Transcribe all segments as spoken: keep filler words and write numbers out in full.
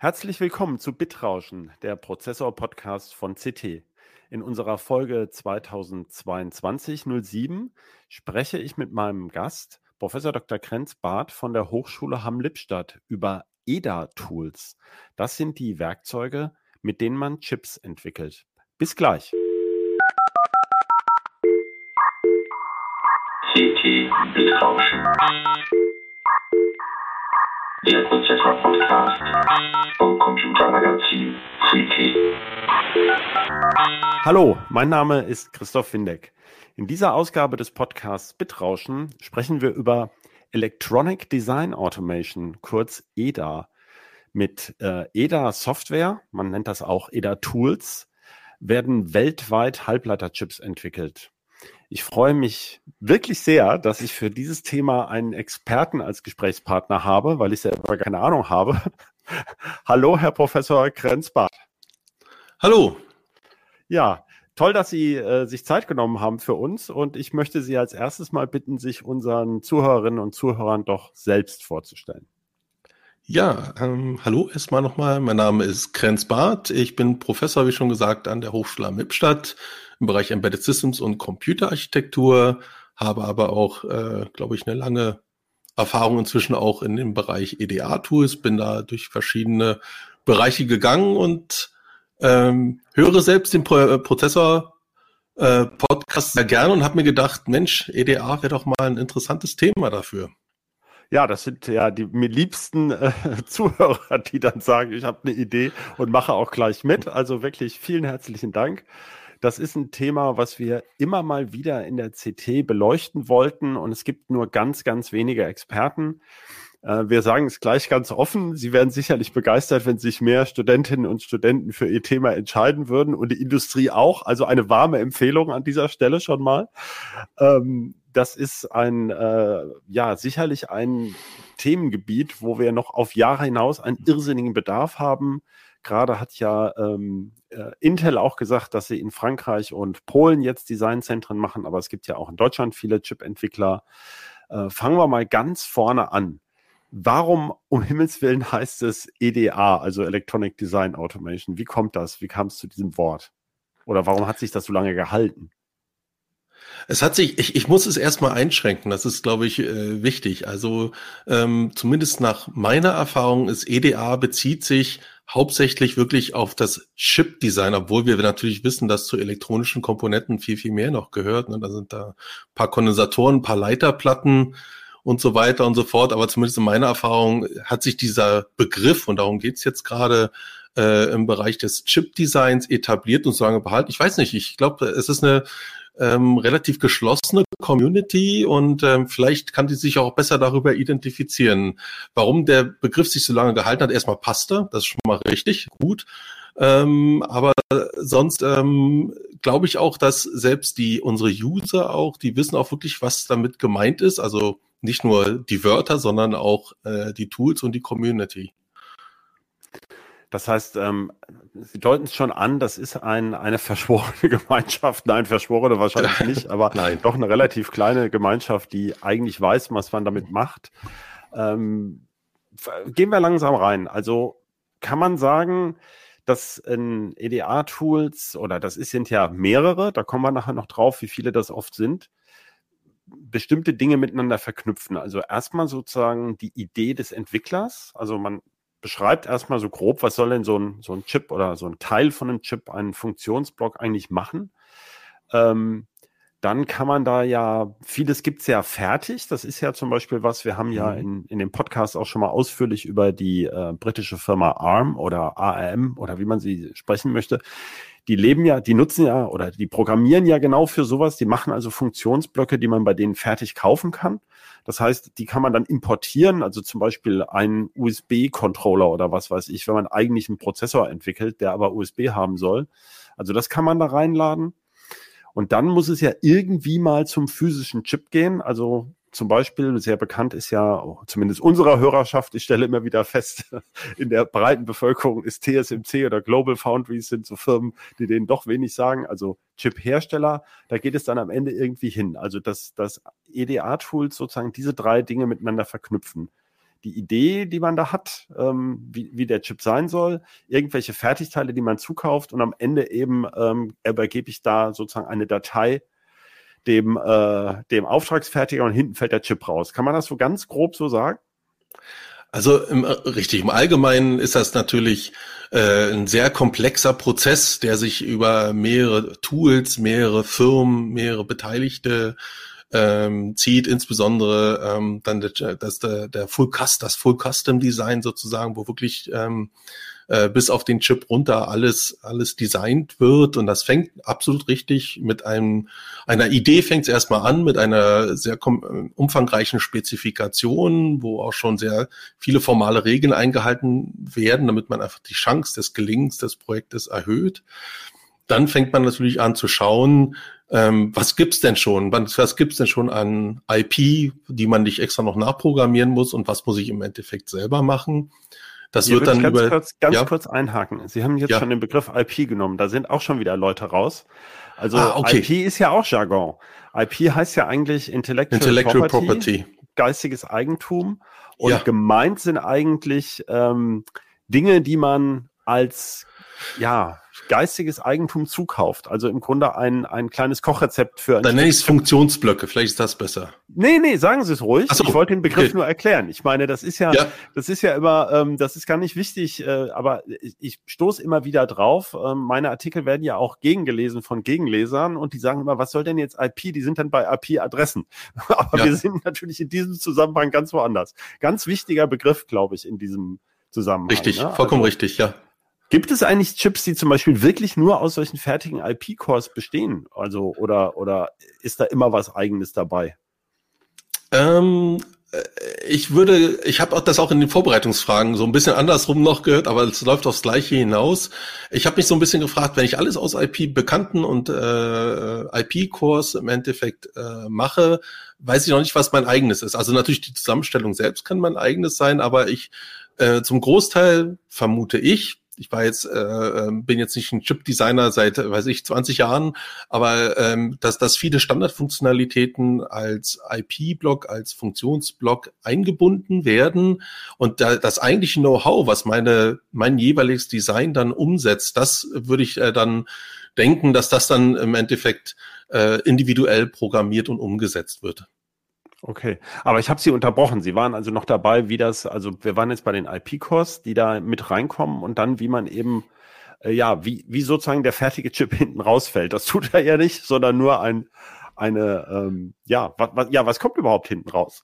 Herzlich willkommen zu Bitrauschen, der Prozessor-Podcast von C T. In unserer Folge zweitausendzweiundzwanzig null sieben spreche ich mit meinem Gast, Professor Doktor Krenz-Barth von der Hochschule Hamm-Lippstadt, über E D A-Tools. Das sind die Werkzeuge, mit denen man Chips entwickelt. Bis gleich. C T Bitrauschen. Der Prozessor-Podcast vom Computermagazin C T. Hallo, mein Name ist Christoph Windeck. In dieser Ausgabe des Podcasts Bitrauschen sprechen wir über Electronic Design Automation, kurz E D A. Mit äh, E D A-Software, man nennt das auch E D A-Tools, werden weltweit Halbleiterchips entwickelt. Ich freue mich wirklich sehr, dass ich für dieses Thema einen Experten als Gesprächspartner habe, weil ich selber keine Ahnung habe. Hallo, Herr Professor Krenz-Barth. Hallo. Ja, toll, dass Sie äh, sich Zeit genommen haben für uns, und ich möchte Sie als erstes mal bitten, sich unseren Zuhörerinnen und Zuhörern doch selbst vorzustellen. Ja, ähm, hallo erstmal nochmal. Mein Name ist Krenz-Barth. Ich bin Professor, wie schon gesagt, an der Hochschule Hamm-Lippstadt im Bereich Embedded Systems und Computerarchitektur, habe aber auch, äh, glaube ich, eine lange Erfahrung inzwischen auch in dem Bereich E D A-Tools, bin da durch verschiedene Bereiche gegangen und ähm, höre selbst den Pro- Prozessor äh, Podcast sehr gerne und habe mir gedacht, Mensch, E D A wäre doch mal ein interessantes Thema dafür. Ja, das sind ja die mir liebsten äh, Zuhörer, die dann sagen, ich habe eine Idee und mache auch gleich mit. Also wirklich vielen herzlichen Dank. Das ist ein Thema, was wir immer mal wieder in der C T beleuchten wollten, und es gibt nur ganz, ganz wenige Experten. Äh, wir sagen es gleich ganz offen. Sie werden sicherlich begeistert, wenn sich mehr Studentinnen und Studenten für ihr Thema entscheiden würden, und die Industrie auch. Also eine warme Empfehlung an dieser Stelle schon mal. Ähm, Das ist ein, äh, ja, sicherlich ein Themengebiet, wo wir noch auf Jahre hinaus einen irrsinnigen Bedarf haben. Gerade hat ja ähm, äh, Intel auch gesagt, dass sie in Frankreich und Polen jetzt Designzentren machen, aber es gibt ja auch in Deutschland viele Chip-Entwickler. Äh, fangen wir mal ganz vorne an. Warum um Himmels Willen heißt es E D A, also Electronic Design Automation? Wie kommt das? Wie kam es zu diesem Wort? Oder warum hat sich das so lange gehalten? Es hat sich, ich, ich muss es erstmal einschränken, das ist, glaube ich, äh, wichtig. Also ähm, zumindest nach meiner Erfahrung ist E D A bezieht sich hauptsächlich wirklich auf das Chip-Design, obwohl wir natürlich wissen, dass zu elektronischen Komponenten viel, viel mehr noch gehört. Ne? Da sind da ein paar Kondensatoren, ein paar Leiterplatten und so weiter und so fort. Aber zumindest in meiner Erfahrung hat sich dieser Begriff, und darum geht's jetzt gerade, äh, im Bereich des Chip-Designs etabliert und so lange behalten. Ich weiß nicht, ich glaube, es ist eine Ähm, relativ geschlossene Community, und ähm, vielleicht kann die sich auch besser darüber identifizieren. Warum der Begriff sich so lange gehalten hat, erstmal passt er, das ist schon mal richtig, gut. Ähm, aber sonst ähm, glaube ich auch, dass selbst die unsere User auch, die wissen auch wirklich, was damit gemeint ist. Also nicht nur die Wörter, sondern auch äh, die Tools und die Community. Das heißt, ähm, Sie deuten es schon an, das ist ein, eine verschworene Gemeinschaft. Nein, verschworene wahrscheinlich nicht, aber Nein. Doch eine relativ kleine Gemeinschaft, die eigentlich weiß, was man damit macht. Ähm, gehen wir langsam rein. Also kann man sagen, dass in E D A-Tools, oder das sind ja mehrere, da kommen wir nachher noch drauf, wie viele das oft sind, bestimmte Dinge miteinander verknüpfen. Also erstmal sozusagen die Idee des Entwicklers. Also man beschreibt erstmal so grob, was soll denn so ein, so ein Chip oder so ein Teil von einem Chip, einen Funktionsblock eigentlich machen. Ähm, dann kann man da ja, vieles gibt's ja fertig. Das ist ja zum Beispiel was, wir haben mhm. ja in, in dem Podcast auch schon mal ausführlich über die äh, britische Firma ARM oder A R M oder wie man sie sprechen möchte. Die leben ja, die nutzen ja oder die programmieren ja genau für sowas. Die machen also Funktionsblöcke, die man bei denen fertig kaufen kann. Das heißt, die kann man dann importieren, also zum Beispiel einen U S B-Controller oder was weiß ich, wenn man eigentlich einen Prozessor entwickelt, der aber U S B haben soll. Also das kann man da reinladen. Und dann muss es ja irgendwie mal zum physischen Chip gehen. Also zum Beispiel, sehr bekannt ist ja, zumindest unserer Hörerschaft, ich stelle immer wieder fest, in der breiten Bevölkerung ist T S M C oder Global Foundries sind so Firmen, die denen doch wenig sagen. Also Chip-Hersteller, da geht es dann am Ende irgendwie hin. Also dass das E D A-Tools sozusagen diese drei Dinge miteinander verknüpfen. die Idee, die man da hat, ähm, wie, wie der Chip sein soll, irgendwelche Fertigteile, die man zukauft und am Ende eben ähm, übergebe ich da sozusagen eine Datei dem, äh, dem Auftragsfertiger und hinten fällt der Chip raus. Kann man das so ganz grob so sagen? Also im, richtig, im Allgemeinen ist das natürlich äh, ein sehr komplexer Prozess, der sich über mehrere Tools, mehrere Firmen, mehrere Beteiligte ähm, zieht, insbesondere ähm, dann der, das, der, der Full Custom, das Full Custom Design sozusagen, wo wirklich ähm, äh, bis auf den Chip runter alles alles designt wird, und das fängt absolut richtig mit einem einer Idee fängt es erstmal an, mit einer sehr kom- umfangreichen Spezifikation, wo auch schon sehr viele formale Regeln eingehalten werden, damit man einfach die Chance des Gelingens des Projektes erhöht. Dann fängt man natürlich an zu schauen, ähm, was gibt's denn schon? Was, was gibt's denn schon an I P, die man nicht extra noch nachprogrammieren muss, und was muss ich im Endeffekt selber machen? Das Hier wird dann ganz über kurz, ganz ja? kurz einhaken. Sie haben jetzt Ja. schon den Begriff I P genommen. Da sind auch schon wieder Leute raus. Also Ah, okay. I P ist ja auch Jargon. I P heißt ja eigentlich Intellectual, Intellectual Property, Property. geistiges Eigentum. Und Ja. gemeint sind eigentlich ähm, Dinge, die man als ja geistiges Eigentum zukauft. Also im Grunde ein ein kleines Kochrezept für ein Dann nenne ich es Stück- Funktionsblöcke, vielleicht ist das besser. Nee, nee, sagen Sie es ruhig. Ach so, ich wollte den Begriff okay. nur erklären. Ich meine, das ist ja, Ja. das ist ja immer, ähm, das ist gar nicht wichtig, äh, aber ich, ich stoße immer wieder drauf. Ähm, meine Artikel werden ja auch gegengelesen von Gegenlesern und die sagen immer, was soll denn jetzt I P? Die sind dann bei I P-Adressen. aber Ja. wir sind natürlich in diesem Zusammenhang ganz woanders. Ganz wichtiger Begriff, glaube ich, in diesem Zusammenhang. Richtig, ne? vollkommen Also, richtig, ja. Gibt es eigentlich Chips, die zum Beispiel wirklich nur aus solchen fertigen I P-Cores bestehen? Also, oder, oder ist da immer was Eigenes dabei? Ähm, äh, ich würde, ich habe auch das auch in den Vorbereitungsfragen so ein bisschen andersrum noch gehört, aber es läuft aufs Gleiche hinaus. Ich habe mich so ein bisschen gefragt, wenn ich alles aus I P-Bekannten und äh, I P-Cores im Endeffekt äh, mache, weiß ich noch nicht, was mein eigenes ist. Also natürlich die Zusammenstellung selbst kann mein eigenes sein, aber ich äh, zum Großteil vermute ich, ich war jetzt, äh, bin jetzt nicht ein Chip-Designer seit, weiß ich, zwanzig Jahren, aber ähm, dass, dass viele Standardfunktionalitäten als I P-Block, als Funktionsblock eingebunden werden und da, das eigentliche Know-how, was meine mein jeweiliges Design dann umsetzt, das würde ich äh, dann denken, dass das dann im Endeffekt äh, individuell programmiert und umgesetzt wird. Okay, aber ich habe Sie unterbrochen. Sie waren also noch dabei, wie das, also wir waren jetzt bei den I P-Cores, die da mit reinkommen und dann, wie man eben, äh, ja, wie, wie sozusagen der fertige Chip hinten rausfällt. Das tut er ja nicht, sondern nur ein, eine, ähm, ja, was, was, ja, was kommt überhaupt hinten raus?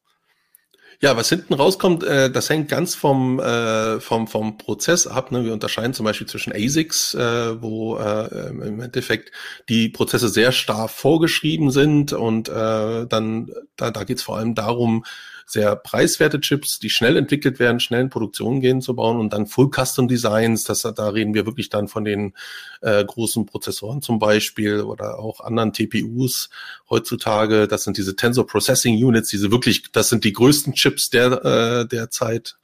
Ja, was hinten rauskommt, äh, das hängt ganz vom äh, vom vom Prozess ab. Ne? Wir unterscheiden zum Beispiel zwischen A S I Cs, äh, wo äh, im Endeffekt die Prozesse sehr starr vorgeschrieben sind und äh, dann da, da geht es vor allem darum, sehr preiswerte Chips, die schnell entwickelt werden, schnell in Produktion gehen zu bauen, und dann Full Custom Designs. Das, da reden wir wirklich dann von den äh, großen Prozessoren zum Beispiel oder auch anderen T P Us heutzutage. Das sind diese Tensor Processing Units, diese wirklich, das sind die größten Chips der äh, der Zeit.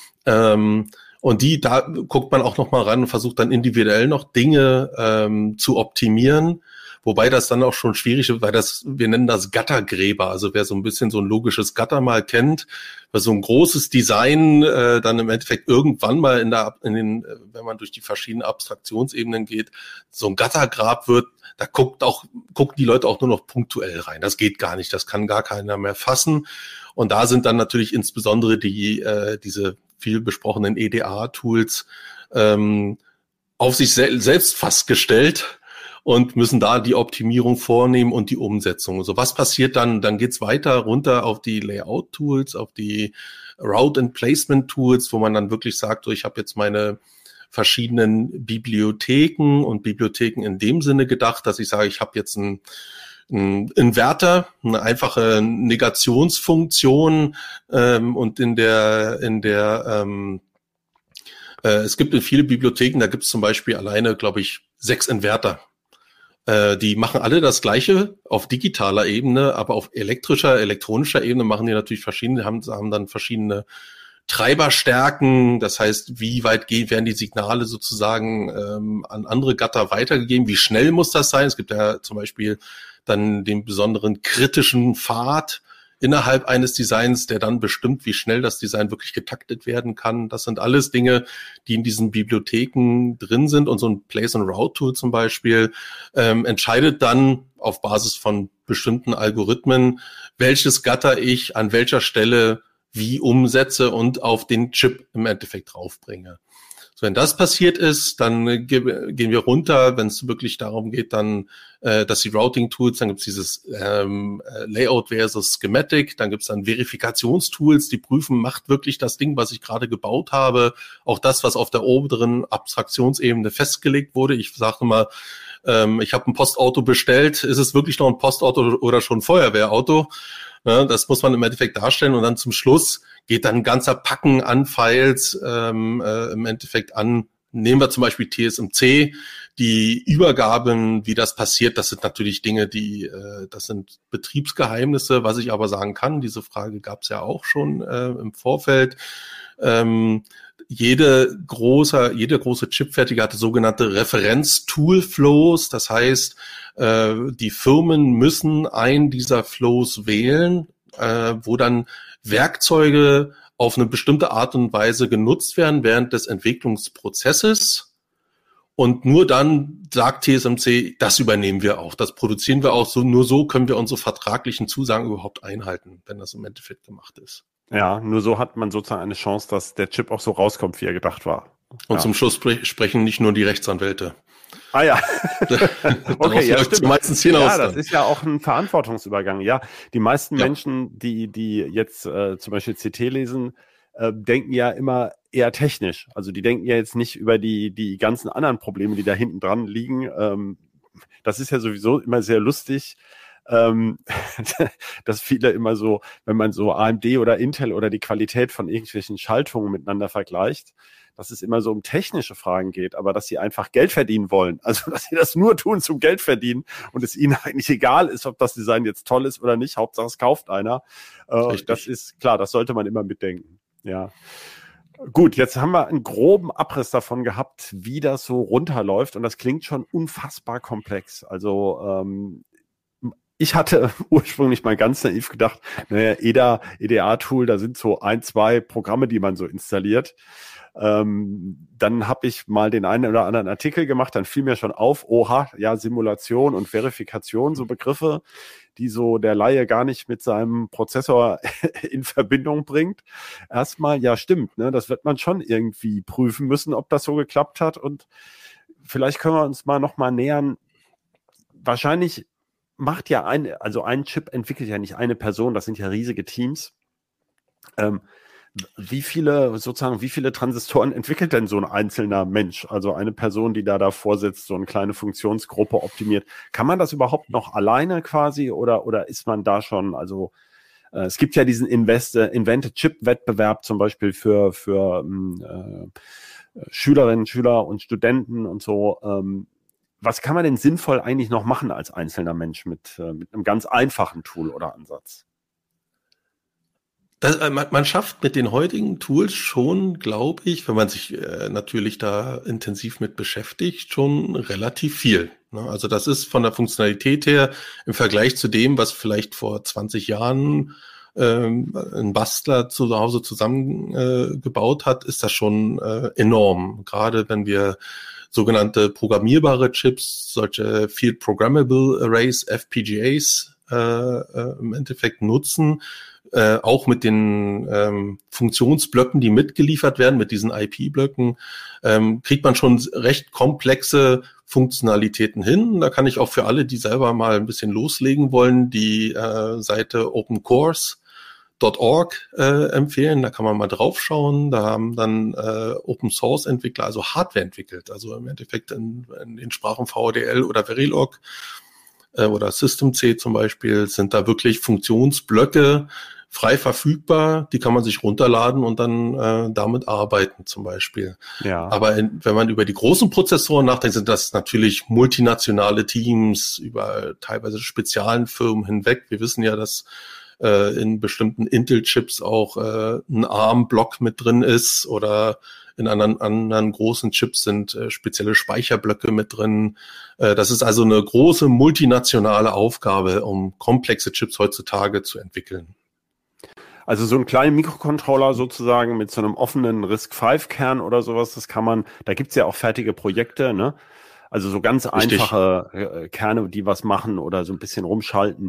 Ähm, und die, da guckt man auch noch mal ran und versucht dann individuell noch Dinge ähm, zu optimieren. Wobei das dann auch schon schwierig ist, weil das, wir nennen das Gattergräber. Also wer so ein bisschen so ein logisches Gatter mal kennt, weil so ein großes Design äh, dann im Endeffekt irgendwann mal in der, in den, wenn man durch die verschiedenen Abstraktionsebenen geht, so ein Gattergrab wird, da guckt auch, gucken die Leute auch nur noch punktuell rein. Das geht gar nicht, das kann gar keiner mehr fassen. Und da sind dann natürlich insbesondere die, äh, diese viel besprochenen E D A-Tools ähm, auf sich sel- selbst fast gestellt und müssen da die Optimierung vornehmen und die Umsetzung. Also was passiert dann? Dann geht's weiter runter auf die Layout-Tools, auf die Route and Placement-Tools, wo man dann wirklich sagt, so, ich habe jetzt meine verschiedenen Bibliotheken und Bibliotheken in dem Sinne gedacht, dass ich sage, ich habe jetzt einen, einen Inverter, eine einfache Negationsfunktion ähm, und in der in der ähm, äh, es gibt in viele Bibliotheken, da gibt es zum Beispiel alleine, glaube ich, sechs Inverter. Die machen alle das Gleiche auf digitaler Ebene, aber auf elektrischer, elektronischer Ebene machen die natürlich verschiedene, haben, haben dann verschiedene Treiberstärken. Das heißt, wie weit gehen, werden die Signale sozusagen ähm, an andere Gatter weitergegeben? Wie schnell muss das sein? Es gibt ja zum Beispiel dann den besonderen kritischen Pfad, innerhalb eines Designs, der dann bestimmt, wie schnell das Design wirklich getaktet werden kann. Das sind alles Dinge, die in diesen Bibliotheken drin sind. Und so ein Place-and-Route-Tool zum Beispiel ähm, entscheidet dann auf Basis von bestimmten Algorithmen, welches Gatter ich an welcher Stelle wie umsetze und auf den Chip im Endeffekt draufbringe. So, wenn das passiert ist, dann äh, ge- gehen wir runter, wenn es wirklich darum geht, dann, äh, dass die Routing-Tools, dann gibt es dieses ähm, Layout versus Schematic, dann gibt es dann Verifikationstools, die prüfen, macht wirklich das Ding, was ich gerade gebaut habe, auch das, was auf der oberen Abstraktionsebene festgelegt wurde. Ich sage mal, ähm, ich habe ein Postauto bestellt, ist es wirklich noch ein Postauto oder schon ein Feuerwehrauto? Ja, das muss man im Endeffekt darstellen und dann zum Schluss geht dann ein ganzer Packen an Files ähm, äh, im Endeffekt an. Nehmen wir zum Beispiel T S M C, die Übergaben, wie das passiert, das sind natürlich Dinge, die, äh, das sind Betriebsgeheimnisse, was ich aber sagen kann, diese Frage gab es ja auch schon äh, im Vorfeld. Ähm, jede große, jede große Chipfertiger hatte sogenannte Referenz-Tool-Flows, das heißt, äh, die Firmen müssen einen dieser Flows wählen, äh, wo dann Werkzeuge auf eine bestimmte Art und Weise genutzt werden während des Entwicklungsprozesses. Und nur dann sagt T S M C, das übernehmen wir auch, das produzieren wir auch so, nur so können wir unsere vertraglichen Zusagen überhaupt einhalten, wenn das im Endeffekt gemacht ist. Ja, nur so hat man sozusagen eine Chance, dass der Chip auch so rauskommt, wie er gedacht war. Und ja. zum Schluss spre- sprechen nicht nur die Rechtsanwälte. Ah ja. Okay, ja, stimmt. Meistens hinaus ja, das dann. ist ja auch ein Verantwortungsübergang. Ja, die meisten Ja. Menschen, die die jetzt äh, zum Beispiel C T lesen, äh, denken ja immer eher technisch. Also die denken ja jetzt nicht über die die ganzen anderen Probleme, die da hinten dran liegen. Ähm, das ist ja sowieso immer sehr lustig. Ähm, dass viele immer so, wenn man so A M D oder Intel oder die Qualität von irgendwelchen Schaltungen miteinander vergleicht, dass es immer so um technische Fragen geht, aber dass sie einfach Geld verdienen wollen. Also, dass sie das nur tun zum Geld verdienen und es ihnen eigentlich egal ist, ob das Design jetzt toll ist oder nicht. Hauptsache, es kauft einer. Äh, das ist klar, das sollte man immer mitdenken. Ja. Gut, jetzt haben wir einen groben Abriss davon gehabt, wie das so runterläuft und das klingt schon unfassbar komplex. Also, ähm, ich hatte ursprünglich mal ganz naiv gedacht, naja, E D A, E D A-Tool, da sind so ein, zwei Programme, die man so installiert. Ähm, dann habe ich mal den einen oder anderen Artikel gemacht, dann fiel mir schon auf, oha, ja, Simulation und Verifikation, so Begriffe, die so der Laie gar nicht mit seinem Prozessor in Verbindung bringt. Erstmal, ja, stimmt, ne, das wird man schon irgendwie prüfen müssen, ob das so geklappt hat und vielleicht können wir uns mal noch mal nähern. Wahrscheinlich macht ja ein, also ein Chip entwickelt ja nicht eine Person, das sind ja riesige Teams. Ähm, wie viele, sozusagen, wie viele Transistoren entwickelt denn so ein einzelner Mensch? Also eine Person, die da davor sitzt, so eine kleine Funktionsgruppe optimiert. Kann man das überhaupt noch alleine quasi oder, oder ist man da schon, also äh, es gibt ja diesen Invest, äh, Invented-Chip-Wettbewerb zum Beispiel für, für äh, Schülerinnen, Schüler und Studenten und so. Ähm, Was kann man denn sinnvoll eigentlich noch machen als einzelner Mensch mit, äh, mit einem ganz einfachen Tool oder Ansatz? Das, man, man schafft mit den heutigen Tools schon, glaube ich, wenn man sich äh, natürlich da intensiv mit beschäftigt, schon relativ viel. Ne? Also das ist von der Funktionalität her im Vergleich zu dem, was vielleicht vor zwanzig Jahren ähm, ein Bastler zu Hause zusammengebaut äh, hat, ist das schon äh, enorm. Gerade wenn wir sogenannte programmierbare Chips, solche Field Programmable Arrays, F P G As, äh, äh, im Endeffekt nutzen, äh, auch mit den ähm, Funktionsblöcken, die mitgeliefert werden, mit diesen I P-Blöcken, ähm, kriegt man schon recht komplexe Funktionalitäten hin. Da kann ich auch für alle, die selber mal ein bisschen loslegen wollen, die äh, Seite opencourse Punkt org äh, empfehlen. Da kann man mal draufschauen. Da haben dann äh, Open-Source-Entwickler, also Hardware entwickelt, also im Endeffekt in, in den Sprachen V D L oder Verilog äh, oder System-C zum Beispiel, sind da wirklich Funktionsblöcke frei verfügbar. Die kann man sich runterladen und dann äh, damit arbeiten zum Beispiel. Ja. Aber in, wenn man über die großen Prozessoren nachdenkt, sind das natürlich multinationale Teams über teilweise Spezialenfirmen hinweg. Wir wissen ja, dass in bestimmten Intel-Chips auch äh, ein ARM-Block mit drin ist oder in anderen, anderen großen Chips sind äh, spezielle Speicherblöcke mit drin. Äh, das ist also eine große multinationale Aufgabe, um komplexe Chips heutzutage zu entwickeln. Also so einen kleinen Mikrocontroller sozusagen mit so einem offenen RISC fünf Kern oder sowas, das kann man, da gibt's ja auch fertige Projekte, ne? Also so ganz Richtig. einfache äh, Kerne, die was machen oder so ein bisschen rumschalten.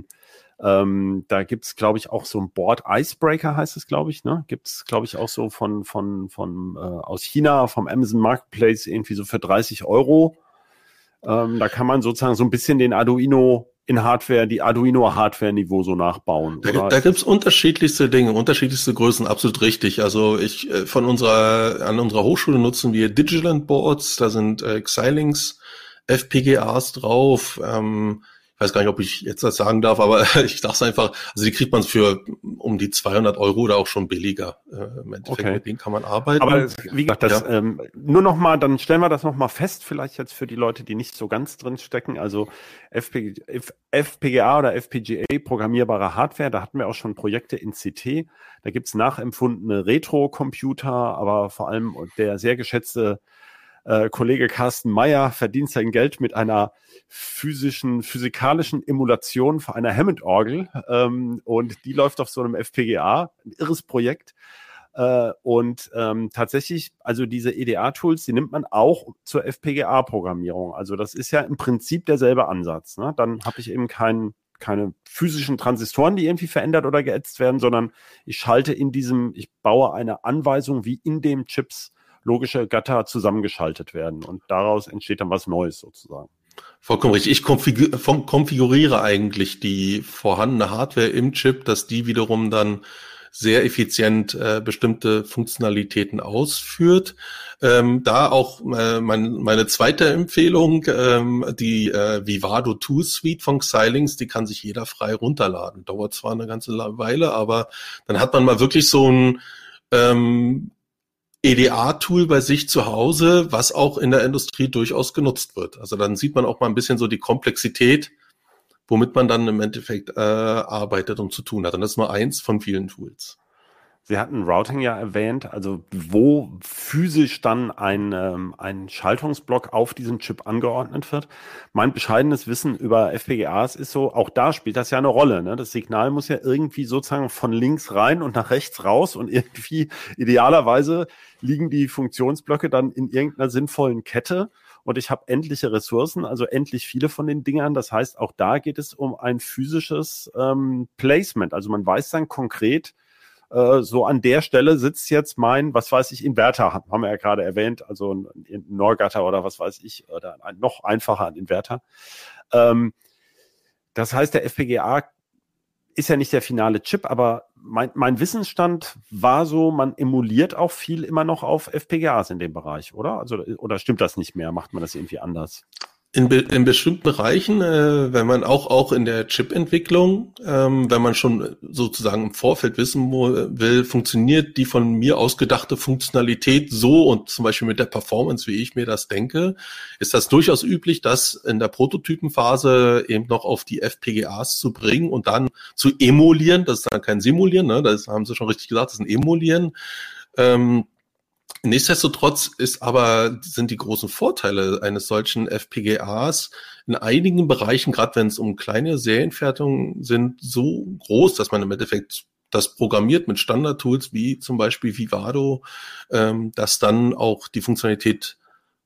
Ähm, da gibt's, glaube ich, auch so ein Board Icebreaker heißt es, glaube ich, ne? Gibt's, glaube ich, auch so von von von äh, aus China, vom Amazon Marketplace irgendwie so für dreißig Euro. Ähm, da kann man sozusagen so ein bisschen den Arduino in Hardware, die Arduino-Hardware-Niveau so nachbauen. Da, Oder da gibt's unterschiedlichste Dinge, unterschiedlichste Größen, absolut richtig. Also ich äh, von unserer an unserer Hochschule nutzen wir Digiland Boards, da sind äh, Xilinx F P G As drauf. Ähm, ich weiß gar nicht, ob ich jetzt das sagen darf, aber ich dachte einfach, also die kriegt man für um die zweihundert Euro oder auch schon billiger. Äh, Im Endeffekt okay. Mit denen kann man arbeiten. Aber es, wie gesagt, das Ja. ähm, nur noch mal, dann stellen wir das noch mal fest, vielleicht jetzt für die Leute, die nicht so ganz drin stecken. Also F P G, F P G A oder F P G A, programmierbare Hardware, da hatten wir auch schon Projekte in C T. Da gibt's nachempfundene Retro-Computer, aber vor allem der sehr geschätzte äh, Kollege Carsten Meyer verdient sein Geld mit einer physischen, physikalischen Emulation für eine Hammond-Orgel. Ähm, und die läuft auf so einem F P G A, ein irres Projekt. Äh, und ähm, tatsächlich, also diese E D A-Tools, die nimmt man auch zur F P G A-Programmierung. Also das ist ja im Prinzip derselbe Ansatz. Ne? Dann habe ich eben keinen keine physischen Transistoren, die irgendwie verändert oder geätzt werden, sondern ich schalte in diesem, ich baue eine Anweisung, wie in dem Chips logische Gatter zusammengeschaltet werden. Und daraus entsteht dann was Neues sozusagen. Vollkommen richtig. Ich konfigur- von- konfiguriere eigentlich die vorhandene Hardware im Chip, dass die wiederum dann sehr effizient äh, bestimmte Funktionalitäten ausführt. Ähm, da auch äh, mein, meine zweite Empfehlung, ähm, die äh, Vivado zwei Suite von Xilinx, die kann sich jeder frei runterladen. Dauert zwar eine ganze Weile, aber dann hat man mal wirklich so ein ähm, E D A-Tool bei sich zu Hause, was auch in der Industrie durchaus genutzt wird. Also dann sieht man auch mal ein bisschen so die Komplexität, womit man dann im Endeffekt äh, arbeitet und zu tun hat. Und das ist nur eins von vielen Tools. Sie hatten Routing ja erwähnt, also wo physisch dann ein, ähm, ein Schaltungsblock auf diesem Chip angeordnet wird. Mein bescheidenes Wissen über F P G As ist so, auch da spielt das ja eine Rolle. Ne? Das Signal muss ja irgendwie sozusagen von links rein und nach rechts raus und irgendwie idealerweise liegen die Funktionsblöcke dann in irgendeiner sinnvollen Kette. Und ich habe endliche Ressourcen, also endlich viele von den Dingern. Das heißt, auch da geht es um ein physisches ähm, Placement. Also man weiß dann konkret, äh, so an der Stelle sitzt jetzt mein, was weiß ich, Inverter, haben wir ja gerade erwähnt, also ein, ein Norgatter oder was weiß ich, oder ein noch einfacher ein Inverter. Ähm, das heißt, der F P G A ist ja nicht der finale Chip, aber mein, mein Wissensstand war so, man emuliert auch viel immer noch auf F P G As in dem Bereich, oder? Also, oder stimmt das nicht mehr? Macht man das irgendwie anders? In, be- in bestimmten Bereichen, äh, wenn man auch auch in der Chip-Entwicklung, ähm, wenn man schon sozusagen im Vorfeld wissen wo, will, funktioniert die von mir ausgedachte Funktionalität so und zum Beispiel mit der Performance, wie ich mir das denke, ist das durchaus üblich, das in der Prototypenphase eben noch auf die F P G As zu bringen und dann zu emulieren. Das ist dann kein Simulieren, ne? Das haben Sie schon richtig gesagt, das ist ein Emulieren. Ähm, Nichtsdestotrotz ist aber, sind die großen Vorteile eines solchen F P G As in einigen Bereichen, gerade wenn es um kleine Serienfertigungen sind, so groß, dass man im Endeffekt das programmiert mit Standardtools wie zum Beispiel Vivado, ähm, dass dann auch die Funktionalität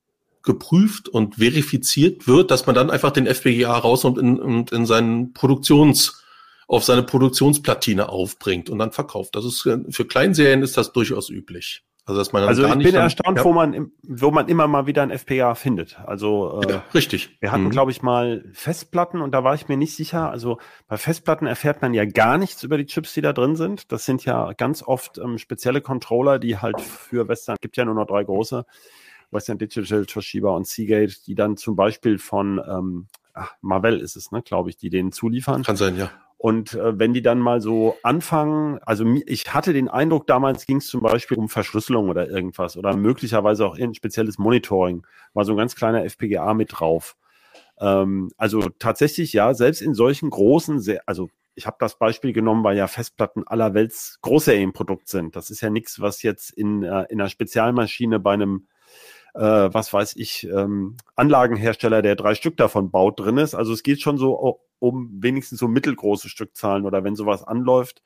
geprüft und verifiziert wird, dass man dann einfach den F P G A raus und in, und in seinen Produktions, auf seine Produktionsplatine aufbringt und dann verkauft. Das ist, für Kleinserien ist das durchaus üblich. Also, dass man dann also gar ich nicht bin dann, erstaunt, ja. wo man wo man immer mal wieder ein F P G A findet. Also äh, Ja, richtig. wir hatten, Mhm. glaube ich, mal Festplatten und da war ich mir nicht sicher. Also bei Festplatten erfährt man ja gar nichts über die Chips, die da drin sind. Das sind ja ganz oft ähm, spezielle Controller, die halt für Western, gibt ja nur noch drei große, Western Digital, Toshiba und Seagate, die dann zum Beispiel von ähm, ach, Marvell ist es, ne, glaube ich, die denen zuliefern. Kann sein, ja. Und äh, wenn die dann mal so anfangen, also mi- ich hatte den Eindruck, damals ging es zum Beispiel um Verschlüsselung oder irgendwas oder möglicherweise auch ein spezielles Monitoring, war so ein ganz kleiner F P G A mit drauf. Ähm, also tatsächlich, ja, selbst in solchen großen, sehr, also ich habe das Beispiel genommen, weil ja Festplatten aller Welts Großserienprodukt sind. Das ist ja nichts, was jetzt in, äh, in einer Spezialmaschine bei einem äh, was weiß ich, ähm, Anlagenhersteller, der drei Stück davon baut, drin ist. Also es geht schon so um wenigstens so mittelgroße Stückzahlen oder wenn sowas anläuft,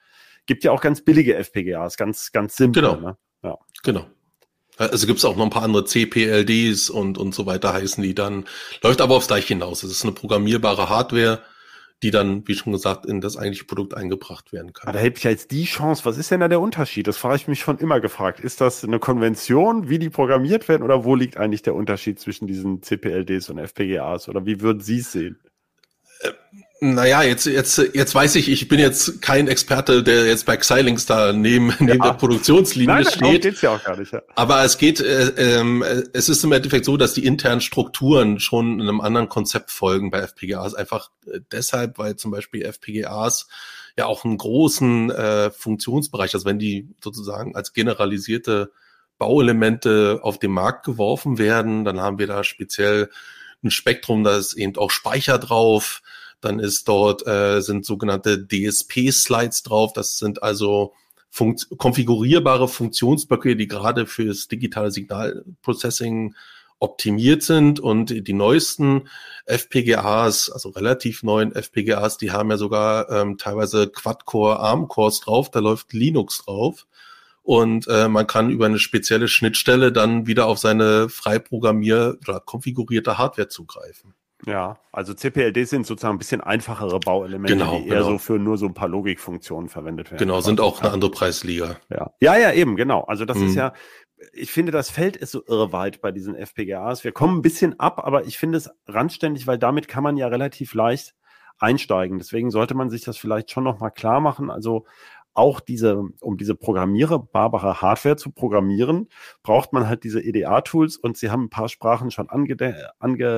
gibt ja auch ganz billige F P G As, ganz, ganz simpel. Genau. Ne? Ja. Genau. Also gibt es auch noch ein paar andere C P L Ds und und so weiter heißen die dann. Läuft aber aufs Gleiche hinaus. Es ist eine programmierbare Hardware, die dann, wie schon gesagt, in das eigentliche Produkt eingebracht werden kann. Aber da hätte ich ja jetzt die Chance, was ist denn da der Unterschied? Das frage ich mich schon immer gefragt. Ist das eine Konvention, wie die programmiert werden, oder wo liegt eigentlich der Unterschied zwischen diesen C P L Ds und F P G As? Oder wie würden Sie es sehen? Äh, naja, jetzt, jetzt, jetzt weiß ich, ich bin jetzt kein Experte, der jetzt bei Xilinx da neben, ja. neben der Produktionslinie Nein, steht. Nein, geht's ja auch gar nicht. Ja. Aber es geht, äh, äh, es ist im Endeffekt so, dass die internen Strukturen schon einem anderen Konzept folgen bei F P G As. Einfach äh, deshalb, weil zum Beispiel F P G As ja auch einen großen äh, Funktionsbereich, also wenn die sozusagen als generalisierte Bauelemente auf den Markt geworfen werden, dann haben wir da speziell ein Spektrum, da ist eben auch Speicher drauf. Dann ist dort, äh, sind sogenannte D S P-Slides drauf. Das sind also funkt- konfigurierbare Funktionsblöcke, die gerade fürs digitale Signalprocessing optimiert sind. Und die neuesten F P G As, also relativ neuen F P G As, die haben ja sogar ähm, teilweise Quad-Core-ARM-Cores drauf. Da läuft Linux drauf. Und äh, man kann über eine spezielle Schnittstelle dann wieder auf seine frei programmier- oder konfigurierte Hardware zugreifen. Ja, also C P L Ds sind sozusagen ein bisschen einfachere Bauelemente, genau, die eher genau. so für nur so ein paar Logikfunktionen verwendet werden. Genau, sind auch eine andere Preisliga. Ja, ja, ja eben, genau. Also das Mhm. ist ja, ich finde, das Feld ist so irre weit bei diesen F P G As. Wir kommen ein bisschen ab, aber ich finde es randständig, weil damit kann man ja relativ leicht einsteigen. Deswegen sollte man sich das vielleicht schon nochmal klar machen. Also auch diese, um diese programmierbare Hardware zu programmieren, braucht man halt diese E D A-Tools, und Sie haben ein paar Sprachen schon angedeutet,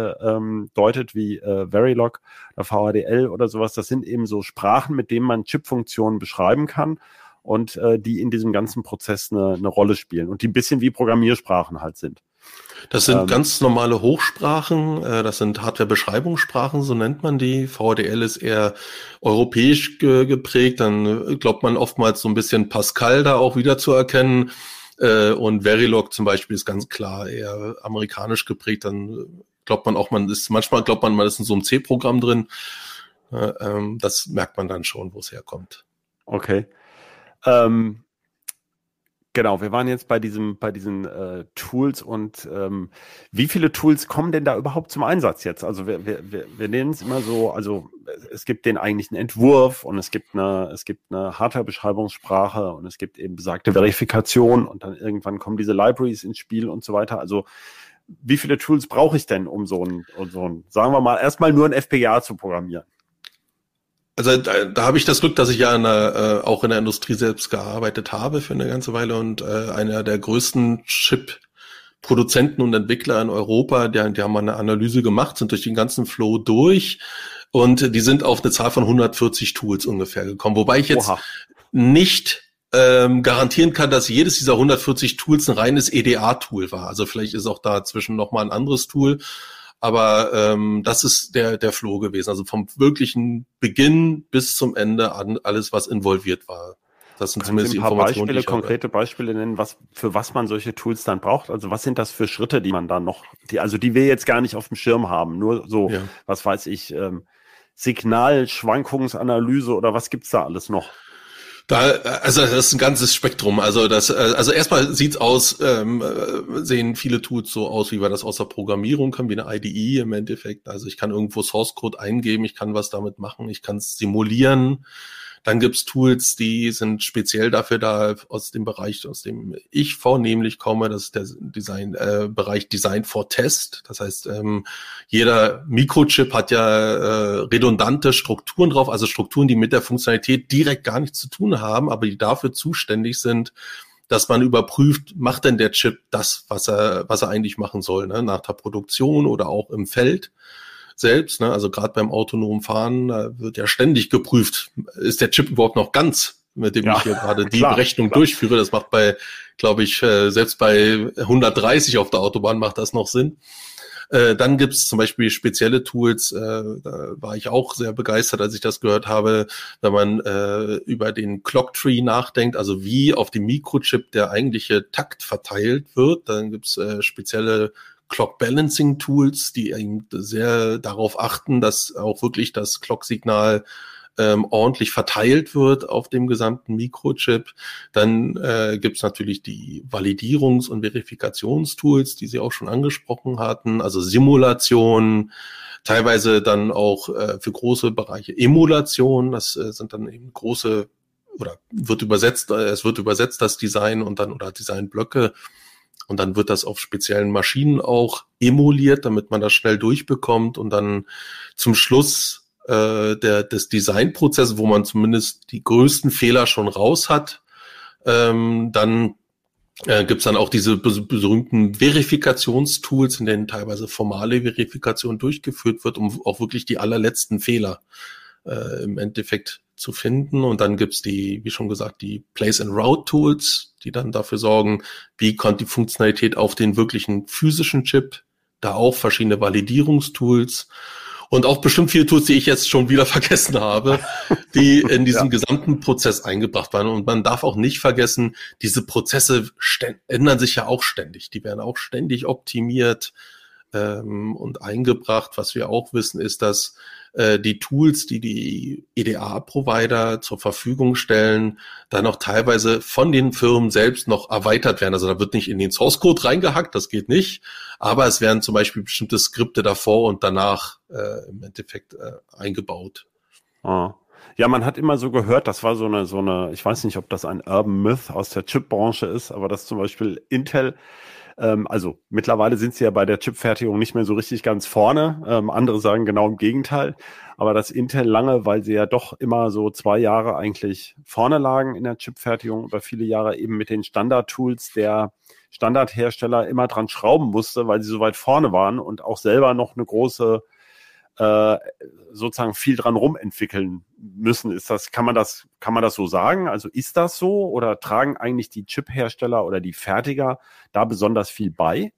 ange, wie äh, Verilog oder V H D L oder sowas. Das sind eben so Sprachen, mit denen man Chipfunktionen beschreiben kann und äh, die in diesem ganzen Prozess eine, eine Rolle spielen und die ein bisschen wie Programmiersprachen halt sind. Das sind Ähm, ganz normale Hochsprachen, äh, das sind Hardware-Beschreibungssprachen, so nennt man die. V H D L ist eher europäisch ge- geprägt, dann glaubt man oftmals so ein bisschen Pascal da auch wieder zu erkennen. Äh, und Verilog zum Beispiel ist ganz klar eher amerikanisch geprägt, dann glaubt man auch, man ist, manchmal glaubt man, man ist in so einem C-Programm drin. Äh, ähm, das merkt man dann schon, wo es herkommt. Okay. Ähm, Genau, wir waren jetzt bei diesem, bei diesen äh, Tools, und ähm, wie viele Tools kommen denn da überhaupt zum Einsatz jetzt? Also wir, wir, wir, wir nennen es immer so, also es gibt den eigentlichen Entwurf, und es gibt eine, es gibt eine Hardware-Beschreibungssprache, und es gibt eben besagte Verifikation, und dann irgendwann kommen diese Libraries ins Spiel und so weiter. Also wie viele Tools brauche ich denn, um so ein, um so ein, sagen wir mal, erstmal nur ein F P G A zu programmieren? Also da, da habe ich das Glück, dass ich ja in der, äh, auch in der Industrie selbst gearbeitet habe für eine ganze Weile, und äh, einer der größten Chip-Produzenten und Entwickler in Europa, die, die haben mal eine Analyse gemacht, sind durch den ganzen Flow durch, und die sind auf eine Zahl von hundertvierzig Tools ungefähr gekommen. Wobei ich jetzt Oha. nicht ähm, garantieren kann, dass jedes dieser hundertvierzig Tools ein reines E D A-Tool war. Also vielleicht ist auch dazwischen nochmal ein anderes Tool. Aber ähm, das ist der der Flow gewesen. Also vom wirklichen Beginn bis zum Ende an alles, was involviert war. Das sind Können zumindest Sie die ein paar Informationen, Beispiele, die ich habe. konkrete Beispiele nennen, was, für was man solche Tools dann braucht? Also was sind das für Schritte, die man dann noch, die, also die wir jetzt gar nicht auf dem Schirm haben, nur so, Ja. was weiß ich, ähm, Signalschwankungsanalyse oder was gibt's da alles noch? Da, also das ist ein ganzes Spektrum. Also das, also erstmal sieht's aus, ähm, sehen viele Tools so aus, wie wir das aus der Programmierung können, wie eine I D E im Endeffekt. Also ich kann irgendwo Source Code eingeben, ich kann was damit machen, ich kann es simulieren. Dann gibt's Tools, die sind speziell dafür da, aus dem Bereich, aus dem ich vornehmlich komme, das ist der Design, äh, Bereich Design for Test. Das heißt, ähm, jeder Mikrochip hat ja äh, redundante Strukturen drauf, also Strukturen, die mit der Funktionalität direkt gar nichts zu tun haben, aber die dafür zuständig sind, dass man überprüft, macht denn der Chip das, was er, was er eigentlich machen soll, ne? Nach der Produktion oder auch im Feld selbst, ne? Also gerade beim autonomen Fahren da wird ja ständig geprüft, ist der Chip überhaupt noch ganz, mit dem Ja, ich hier gerade die klar, Berechnung klar. durchführe. Das macht bei, glaube ich, äh, selbst bei hundertdreißig auf der Autobahn macht das noch Sinn. Äh, dann gibt's zum Beispiel spezielle Tools, äh, da war ich auch sehr begeistert, als ich das gehört habe, wenn man äh, über den Clock Tree nachdenkt, also wie auf dem Mikrochip der eigentliche Takt verteilt wird. Dann gibt's äh, spezielle Clock Balancing Tools, die eben sehr darauf achten, dass auch wirklich das Clock-Signal ähm, ordentlich verteilt wird auf dem gesamten Mikrochip. Dann äh, gibt es natürlich die Validierungs- und Verifikationstools, die Sie auch schon angesprochen hatten, also Simulationen, teilweise dann auch äh, für große Bereiche Emulation. Das äh, sind dann eben große, oder wird übersetzt, äh, es wird übersetzt, das Design und dann oder Designblöcke. Und dann wird das auf speziellen Maschinen auch emuliert, damit man das schnell durchbekommt. Und dann zum Schluss äh, der, des Designprozesses, wo man zumindest die größten Fehler schon raus hat, ähm, dann äh, gibt's dann auch diese berühmten Verifikationstools, in denen teilweise formale Verifikation durchgeführt wird, um auch wirklich die allerletzten Fehler äh, im Endeffekt zu finden. Und dann gibt's die, wie schon gesagt, die Place-and-Route-Tools, die dann dafür sorgen, wie kommt die Funktionalität auf den wirklichen physischen Chip, da auch verschiedene Validierungstools und auch bestimmt viele Tools, die ich jetzt schon wieder vergessen habe, die in diesem ja. gesamten Prozess eingebracht waren. Und man darf auch nicht vergessen, diese Prozesse ständ- ändern sich ja auch ständig. Die werden auch ständig optimiert ähm, und eingebracht. Was wir auch wissen, ist, dass äh, die Tools, die die E D A-Provider zur Verfügung stellen, dann auch teilweise von den Firmen selbst noch erweitert werden. Also da wird nicht in den Source-Code reingehackt, das geht nicht. Aber es werden zum Beispiel bestimmte Skripte davor und danach äh, im Endeffekt äh, eingebaut. Ah. Ja, man hat immer so gehört, das war so eine, so eine, ich weiß nicht, ob das ein Urban Myth aus der Chipbranche ist, aber dass zum Beispiel Intel, ähm, also mittlerweile sind sie ja bei der Chipfertigung nicht mehr so richtig ganz vorne. Ähm, andere sagen genau im Gegenteil. Aber dass Intel lange, weil sie ja doch immer so zwei Jahre eigentlich vorne lagen in der Chipfertigung, über viele Jahre eben mit den Standard-Tools der Standardhersteller immer dran schrauben musste, weil sie so weit vorne waren und auch selber noch eine große äh, sozusagen viel dran rumentwickeln müssen. Ist das, kann man das, kann man das so sagen? Also ist das so oder tragen eigentlich die Chip-Hersteller oder die Fertiger da besonders viel bei?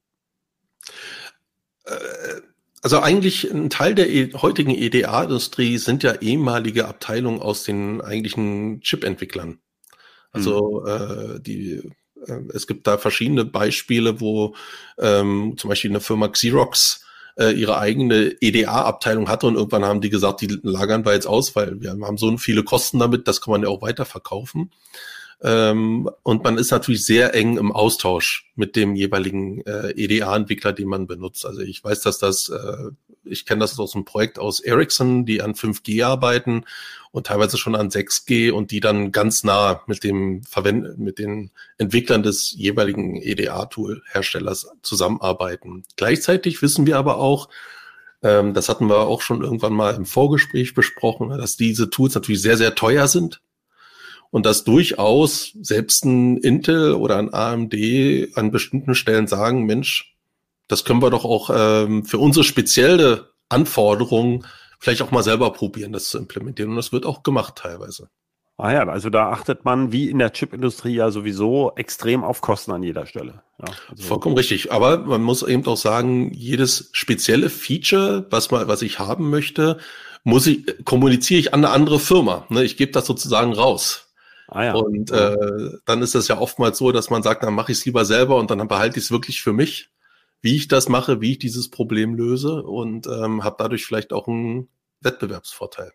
Also eigentlich ein Teil der e- heutigen E D A-Industrie sind ja ehemalige Abteilungen aus den eigentlichen Chip-Entwicklern. Also mhm. äh, die äh, es gibt da verschiedene Beispiele, wo ähm, zum Beispiel eine Firma Xerox ihre eigene E D A-Abteilung hatte und irgendwann haben die gesagt, die lagern wir jetzt aus, weil wir haben so viele Kosten damit, das kann man ja auch weiter verkaufen. Ähm, und man ist natürlich sehr eng im Austausch mit dem jeweiligen äh, E D A-Entwickler, den man benutzt. Also ich weiß, dass das, äh, ich kenne das aus einem Projekt aus Ericsson, die an fünf G arbeiten und teilweise schon an sechs G und die dann ganz nah mit dem Verwend mit den Entwicklern des jeweiligen E D A-Tool-Herstellers zusammenarbeiten. Gleichzeitig wissen wir aber auch, ähm, das hatten wir auch schon irgendwann mal im Vorgespräch besprochen, dass diese Tools natürlich sehr, sehr teuer sind. Und dass durchaus selbst ein Intel oder ein A M D an bestimmten Stellen sagen, Mensch, das können wir doch auch ähm, für unsere spezielle Anforderungen vielleicht auch mal selber probieren, das zu implementieren. Und das wird auch gemacht teilweise. Ah ja, also da achtet man wie in der Chipindustrie ja sowieso extrem auf Kosten an jeder Stelle. Ja, also vollkommen richtig. Aber man muss eben auch sagen, jedes spezielle Feature, was mal, was ich haben möchte, muss ich, kommuniziere ich an eine andere Firma. Ne, ich gebe das sozusagen raus. Ah ja. Und äh, dann ist es ja oftmals so, dass man sagt, dann mache ich es lieber selber und dann behalte ich es wirklich für mich, wie ich das mache, wie ich dieses Problem löse und ähm, habe dadurch vielleicht auch einen Wettbewerbsvorteil.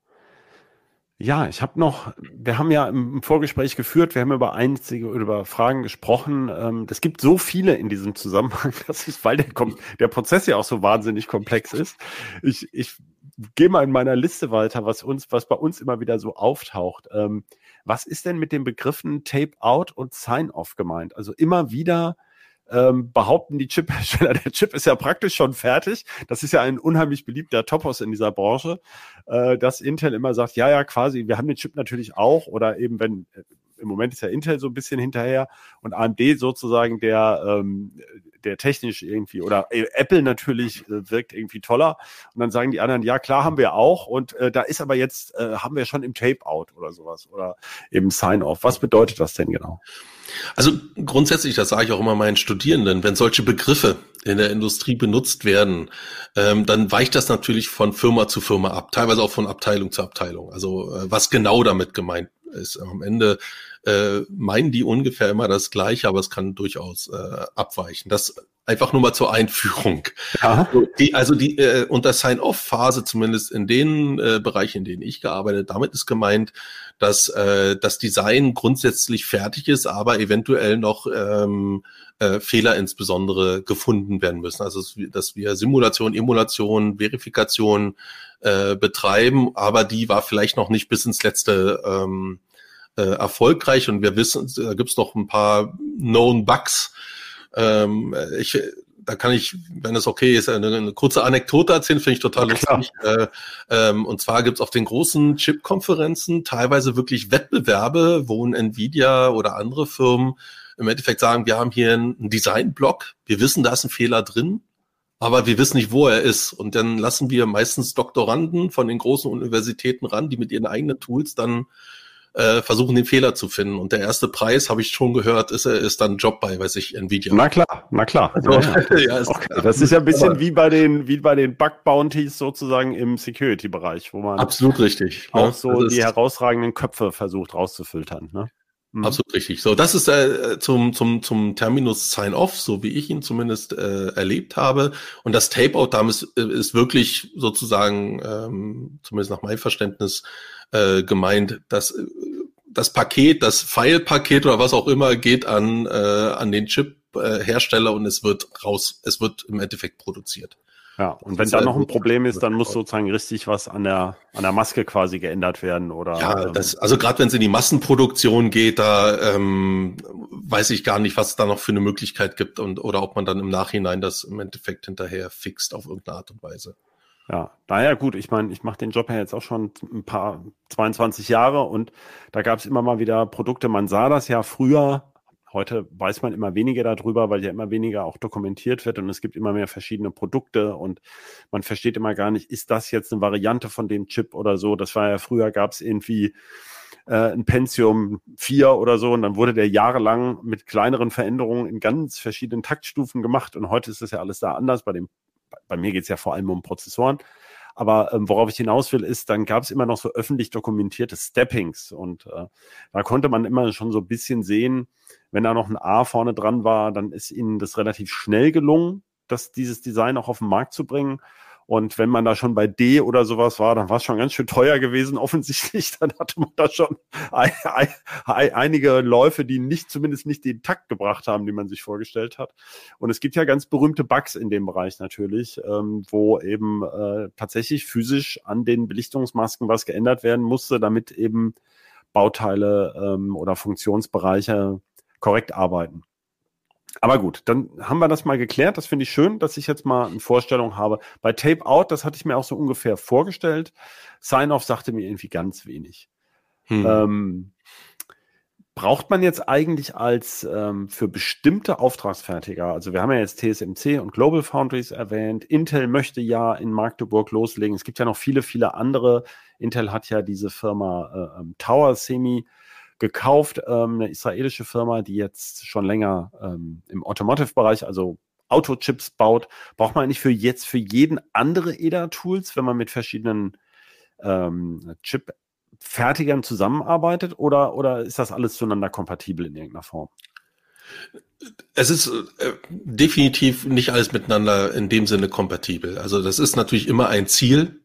Ja, ich habe noch, wir haben ja im Vorgespräch geführt, wir haben über einzige über Fragen gesprochen. Ähm, es gibt so viele in diesem Zusammenhang, dass ich, weil der, der Prozess ja auch so wahnsinnig komplex ist. Ich, ich gehe mal in meiner Liste weiter, was uns, was bei uns immer wieder so auftaucht. Ähm, was ist denn mit den Begriffen Tape-out und Sign-off gemeint? Also immer wieder ähm, behaupten die Chip-Hersteller, der Chip ist ja praktisch schon fertig. Das ist ja ein unheimlich beliebter Topos in dieser Branche, äh, dass Intel immer sagt, ja, ja, quasi, wir haben den Chip natürlich auch. Oder eben, wenn, äh, im Moment ist ja Intel so ein bisschen hinterher und A M D sozusagen der, ähm, der technisch irgendwie, oder Apple natürlich äh, wirkt irgendwie toller. Und dann sagen die anderen, ja, klar, haben wir auch. Und äh, da ist aber jetzt, äh, haben wir schon im Tape-out oder sowas oder eben Sign-off. Was bedeutet das denn genau? Also grundsätzlich, das sage ich auch immer meinen Studierenden, wenn solche Begriffe in der Industrie benutzt werden, ähm, dann weicht das natürlich von Firma zu Firma ab, teilweise auch von Abteilung zu Abteilung. Also äh, was genau damit gemeint ist am Ende, äh, meinen die ungefähr immer das Gleiche, aber es kann durchaus äh, abweichen. Das einfach nur mal zur Einführung. Ja. Die, also die äh, unter Sign-off-Phase, zumindest in den äh, Bereichen, in denen ich gearbeitet, damit ist gemeint, dass äh, das Design grundsätzlich fertig ist, aber eventuell noch ähm, äh, Fehler insbesondere gefunden werden müssen. Also dass wir Simulation, Emulation, Verifikation äh, betreiben, aber die war vielleicht noch nicht bis ins letzte ähm, äh, erfolgreich, und wir wissen, da gibt's noch ein paar Known Bugs. Ähm, ich, da kann ich, wenn es okay ist, eine, eine kurze Anekdote erzählen, finde ich total lustig. Äh, ähm, und zwar gibt's auf den großen Chip-Konferenzen teilweise wirklich Wettbewerbe, wo ein Nvidia oder andere Firmen im Endeffekt sagen, wir haben hier einen Design-Block, wir wissen, da ist ein Fehler drin, aber wir wissen nicht, wo er ist. Und dann lassen wir meistens Doktoranden von den großen Universitäten ran, die mit ihren eigenen Tools dann äh, versuchen, den Fehler zu finden. Und der erste Preis, habe ich schon gehört, ist, ist dann Job bei, weiß ich, Nvidia. Na klar, na klar. Also, ja, ja, ist okay. klar. Das ist ja ein bisschen wie bei den, wie bei den Bug-Bounties sozusagen im Security-Bereich, wo man absolut richtig. auch ne? so Also die es- herausragenden Köpfe versucht rauszufiltern. Ne? Mhm. Absolut richtig. So, das ist äh, zum zum zum Terminus Sign-off, so wie ich ihn zumindest äh, erlebt habe. Und das Tape-out damit ist, ist wirklich sozusagen, ähm, zumindest nach meinem Verständnis, äh, gemeint, dass äh, das Paket, das File-Paket oder was auch immer, geht an äh, an den Chip-Hersteller und es wird raus, es wird im Endeffekt produziert. Ja, und Das wenn ist dann halt noch ein wirklich- Problem ist, dann muss sozusagen richtig was an der an der Maske quasi geändert werden oder Ja, ähm, das, also gerade wenn es in die Massenproduktion geht, da ähm, weiß ich gar nicht, was es da noch für eine Möglichkeit gibt und oder ob man dann im Nachhinein das im Endeffekt hinterher fixt auf irgendeine Art und Weise. ja, naja, gut, ich meine, ich mache den Job ja jetzt auch schon ein paar, zweiundzwanzig Jahre und da gab es immer mal wieder Produkte, man sah das ja früher, heute weiß man immer weniger darüber, weil ja immer weniger auch dokumentiert wird und es gibt immer mehr verschiedene Produkte und man versteht immer gar nicht, ist das jetzt eine Variante von dem Chip oder so, das war ja früher, gab es irgendwie äh, ein Pentium vier oder so und dann wurde der jahrelang mit kleineren Veränderungen in ganz verschiedenen Taktstufen gemacht und heute ist das ja alles da anders, bei dem bei mir geht es ja vor allem um Prozessoren, aber ähm, worauf ich hinaus will, ist, dann gab es immer noch so öffentlich dokumentierte Steppings und äh, da konnte man immer schon so ein bisschen sehen, wenn da noch ein A vorne dran war, dann ist ihnen das relativ schnell gelungen, das, dieses Design auch auf den Markt zu bringen. Und wenn man da schon bei D oder sowas war, dann war es schon ganz schön teuer gewesen, offensichtlich. Dann hatte man da schon ein, ein, ein, einige Läufe, die nicht, zumindest nicht den Takt gebracht haben, den man sich vorgestellt hat. Und es gibt ja ganz berühmte Bugs in dem Bereich natürlich, ähm, wo eben äh, tatsächlich physisch an den Belichtungsmasken was geändert werden musste, damit eben Bauteile ähm, oder Funktionsbereiche korrekt arbeiten. Aber gut, dann haben wir das mal geklärt. Das finde ich schön, dass ich jetzt mal eine Vorstellung habe. Bei Tape-out, das hatte ich mir auch so ungefähr vorgestellt. Sign-off sagte mir irgendwie ganz wenig. Hm. Ähm, braucht man jetzt eigentlich als ähm, für bestimmte Auftragsfertiger, also wir haben ja jetzt T S M C und Global Foundries erwähnt, Intel möchte ja in Magdeburg loslegen. Es gibt ja noch viele, viele andere. Intel hat ja diese Firma äh, Tower Semi gekauft, ähm, eine israelische Firma, die jetzt schon länger ähm, im Automotive-Bereich, also Autochips baut. Braucht man eigentlich für jetzt für jeden andere E D A-Tools, wenn man mit verschiedenen ähm, Chip-Fertigern zusammenarbeitet, oder, oder ist das alles zueinander kompatibel in irgendeiner Form? Es ist äh, definitiv nicht alles miteinander in dem Sinne kompatibel. Also das ist natürlich immer ein Ziel,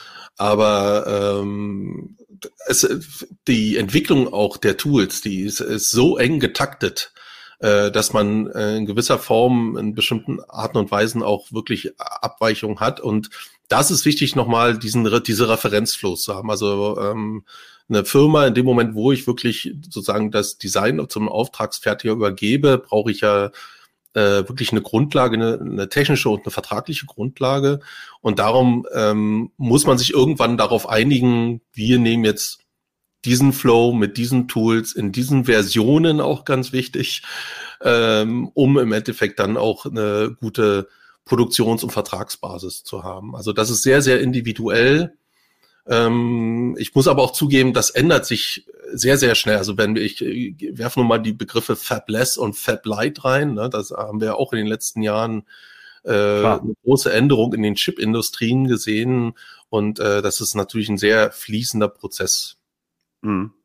aber ähm, es, die Entwicklung auch der Tools, die ist, ist so eng getaktet, äh, dass man äh, in gewisser Form in bestimmten Arten und Weisen auch wirklich Abweichungen hat. Und da ist es wichtig, nochmal diesen diese Referenzflows zu haben. Also ähm, eine Firma, in dem Moment, wo ich wirklich sozusagen das Design zum Auftragsfertiger übergebe, brauche ich ja äh, wirklich eine Grundlage, eine, eine technische und eine vertragliche Grundlage. Und darum ähm, muss man sich irgendwann darauf einigen, wir nehmen jetzt diesen Flow mit diesen Tools in diesen Versionen, auch ganz wichtig, ähm, um im Endeffekt dann auch eine gute Produktions- und Vertragsbasis zu haben. Also das ist sehr, sehr individuell. Ähm, ich muss aber auch zugeben, das ändert sich sehr, sehr schnell. Also wenn wir, ich werfe nur mal die Begriffe Fabless und Fablight rein, ne, das haben wir auch in den letzten Jahren äh, eine große Änderung in den Chip-Industrien gesehen und äh, das ist natürlich ein sehr fließender Prozess. Mhm.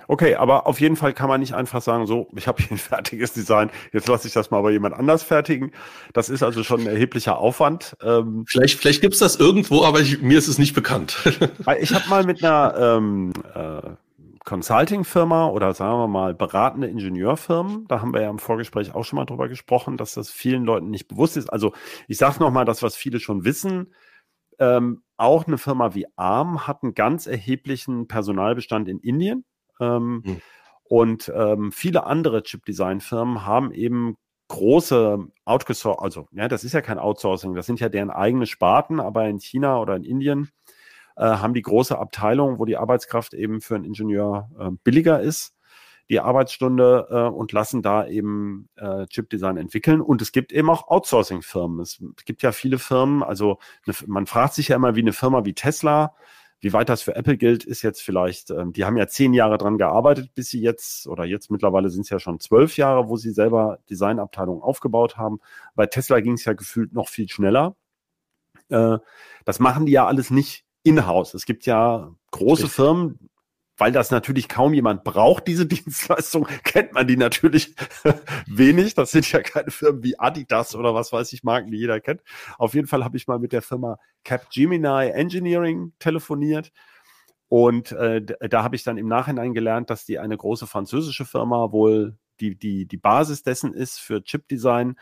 Okay, aber auf jeden Fall kann man nicht einfach sagen, so, ich habe hier ein fertiges Design, jetzt lasse ich das mal bei jemand anders fertigen. Das ist also schon ein erheblicher Aufwand. Ähm, vielleicht vielleicht gibt's das irgendwo, aber ich, mir ist es nicht bekannt. Ich habe mal mit einer ähm, äh, Consulting-Firma oder sagen wir mal beratende Ingenieurfirmen, da haben wir ja im Vorgespräch auch schon mal drüber gesprochen, dass das vielen Leuten nicht bewusst ist. Also ich sage nochmal das, was viele schon wissen. Ähm, auch eine Firma wie Arm hat einen ganz erheblichen Personalbestand in Indien. Ähm, hm. Und ähm, viele andere Chip-Design-Firmen haben eben große Outsourcing, also ja, das ist ja kein Outsourcing, das sind ja deren eigene Sparten, aber in China oder in Indien äh, haben die große Abteilung, wo die Arbeitskraft eben für einen Ingenieur äh, billiger ist, die Arbeitsstunde äh, und lassen da eben äh, Chip-Design entwickeln. Und es gibt eben auch Outsourcing-Firmen. Es gibt ja viele Firmen, also eine, man fragt sich ja immer, wie eine Firma wie Tesla, wie weit das für Apple gilt, ist jetzt vielleicht, ähm, die haben ja zehn Jahre dran gearbeitet, bis sie jetzt, oder jetzt mittlerweile sind es ja schon zwölf Jahre, wo sie selber Designabteilungen aufgebaut haben. Bei Tesla ging es ja gefühlt noch viel schneller. Äh, das machen die ja alles nicht in-house. Es gibt ja große Richtig. Firmen, weil das natürlich kaum jemand braucht, diese Dienstleistung, kennt man die natürlich wenig. Das sind ja keine Firmen wie Adidas oder was weiß ich, Marken, die jeder kennt. Auf jeden Fall habe ich mal mit der Firma Capgemini Engineering telefoniert. Und äh, da habe ich dann im Nachhinein gelernt, dass die eine große französische Firma wohl die, die, die Basis dessen ist für Chip-Design.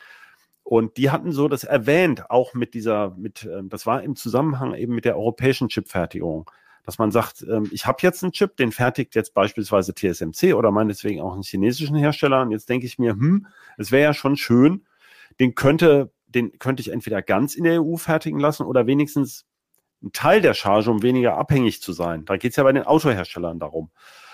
Und die hatten so das erwähnt, auch mit dieser, mit, äh, das war im Zusammenhang eben mit der europäischen Chipfertigung. Dass man sagt, ähm, ich habe jetzt einen Chip, den fertigt jetzt beispielsweise T S M C oder meinetwegen auch einen chinesischen Hersteller. Und jetzt denke ich mir, hm, es wäre ja schon schön, den könnte, den könnte ich entweder ganz in der E U fertigen lassen oder wenigstens einen Teil der Charge, um weniger abhängig zu sein. Da geht es ja bei den Autoherstellern darum.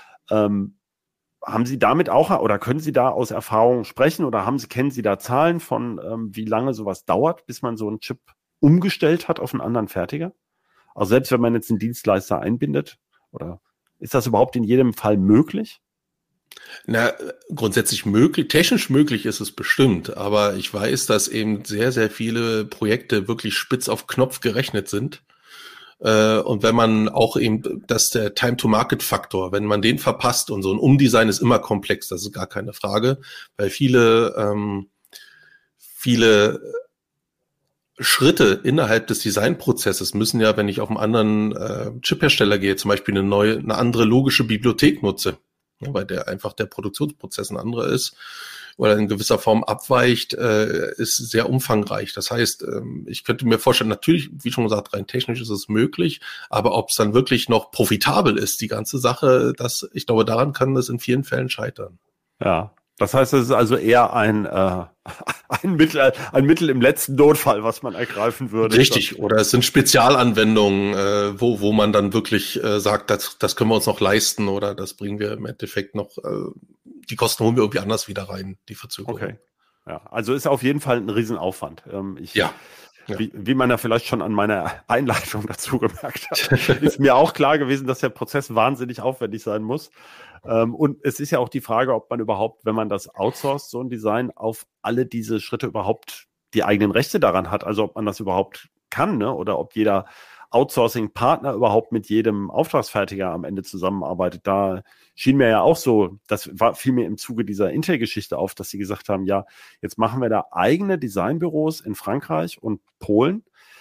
Ähm, haben Sie damit auch, oder können Sie da aus Erfahrung sprechen oder haben Sie, kennen Sie da Zahlen von, ähm, wie lange sowas dauert, bis man so einen Chip umgestellt hat auf einen anderen Fertiger? Also selbst wenn man jetzt einen Dienstleister einbindet, oder ist das überhaupt in jedem Fall möglich? Na, grundsätzlich möglich, technisch möglich ist es bestimmt, aber ich weiß, dass eben sehr, sehr viele Projekte wirklich spitz auf Knopf gerechnet sind. Und wenn man auch eben, dass der Time-to-Market-Faktor, wenn man den verpasst, und so ein Umdesign ist immer komplex, das ist gar keine Frage, weil viele, ähm, viele Schritte innerhalb des Designprozesses müssen ja, wenn ich auf einen anderen äh, Chiphersteller gehe, zum Beispiel eine neue, eine andere logische Bibliothek nutze, ja, weil der einfach der Produktionsprozess ein anderer ist oder in gewisser Form abweicht, äh, ist sehr umfangreich. Das heißt, ähm, ich könnte mir vorstellen, natürlich, wie schon gesagt, rein technisch ist es möglich, aber ob es dann wirklich noch profitabel ist, die ganze Sache, das, ich glaube, daran kann das in vielen Fällen scheitern. Ja. Das heißt, es ist also eher ein, äh, ein, Mittel, ein Mittel im letzten Notfall, was man ergreifen würde. Richtig, oder es sind Spezialanwendungen, äh, wo wo man dann wirklich äh, sagt, das, das können wir uns noch leisten oder das bringen wir im Endeffekt noch, äh, die Kosten holen wir irgendwie anders wieder rein, die Verzögerung. Okay, ja, also ist auf jeden Fall ein Riesenaufwand. Ähm, ich, ja. Ja. Wie, wie man ja vielleicht schon an meiner Einleitung dazu gemerkt hat, ist mir auch klar gewesen, dass der Prozess wahnsinnig aufwendig sein muss. Ähm, und es ist ja auch die Frage, ob man überhaupt, wenn man das outsourced, so ein Design, auf alle diese Schritte überhaupt die eigenen Rechte daran hat. Also ob man das überhaupt kann, ne? Oder ob jeder Outsourcing-Partner überhaupt mit jedem Auftragsfertiger am Ende zusammenarbeitet. Da schien mir ja auch so, das war, fiel mir im Zuge dieser Intel-Geschichte auf, dass sie gesagt haben, ja, jetzt machen wir da eigene Designbüros in Frankreich und Polen,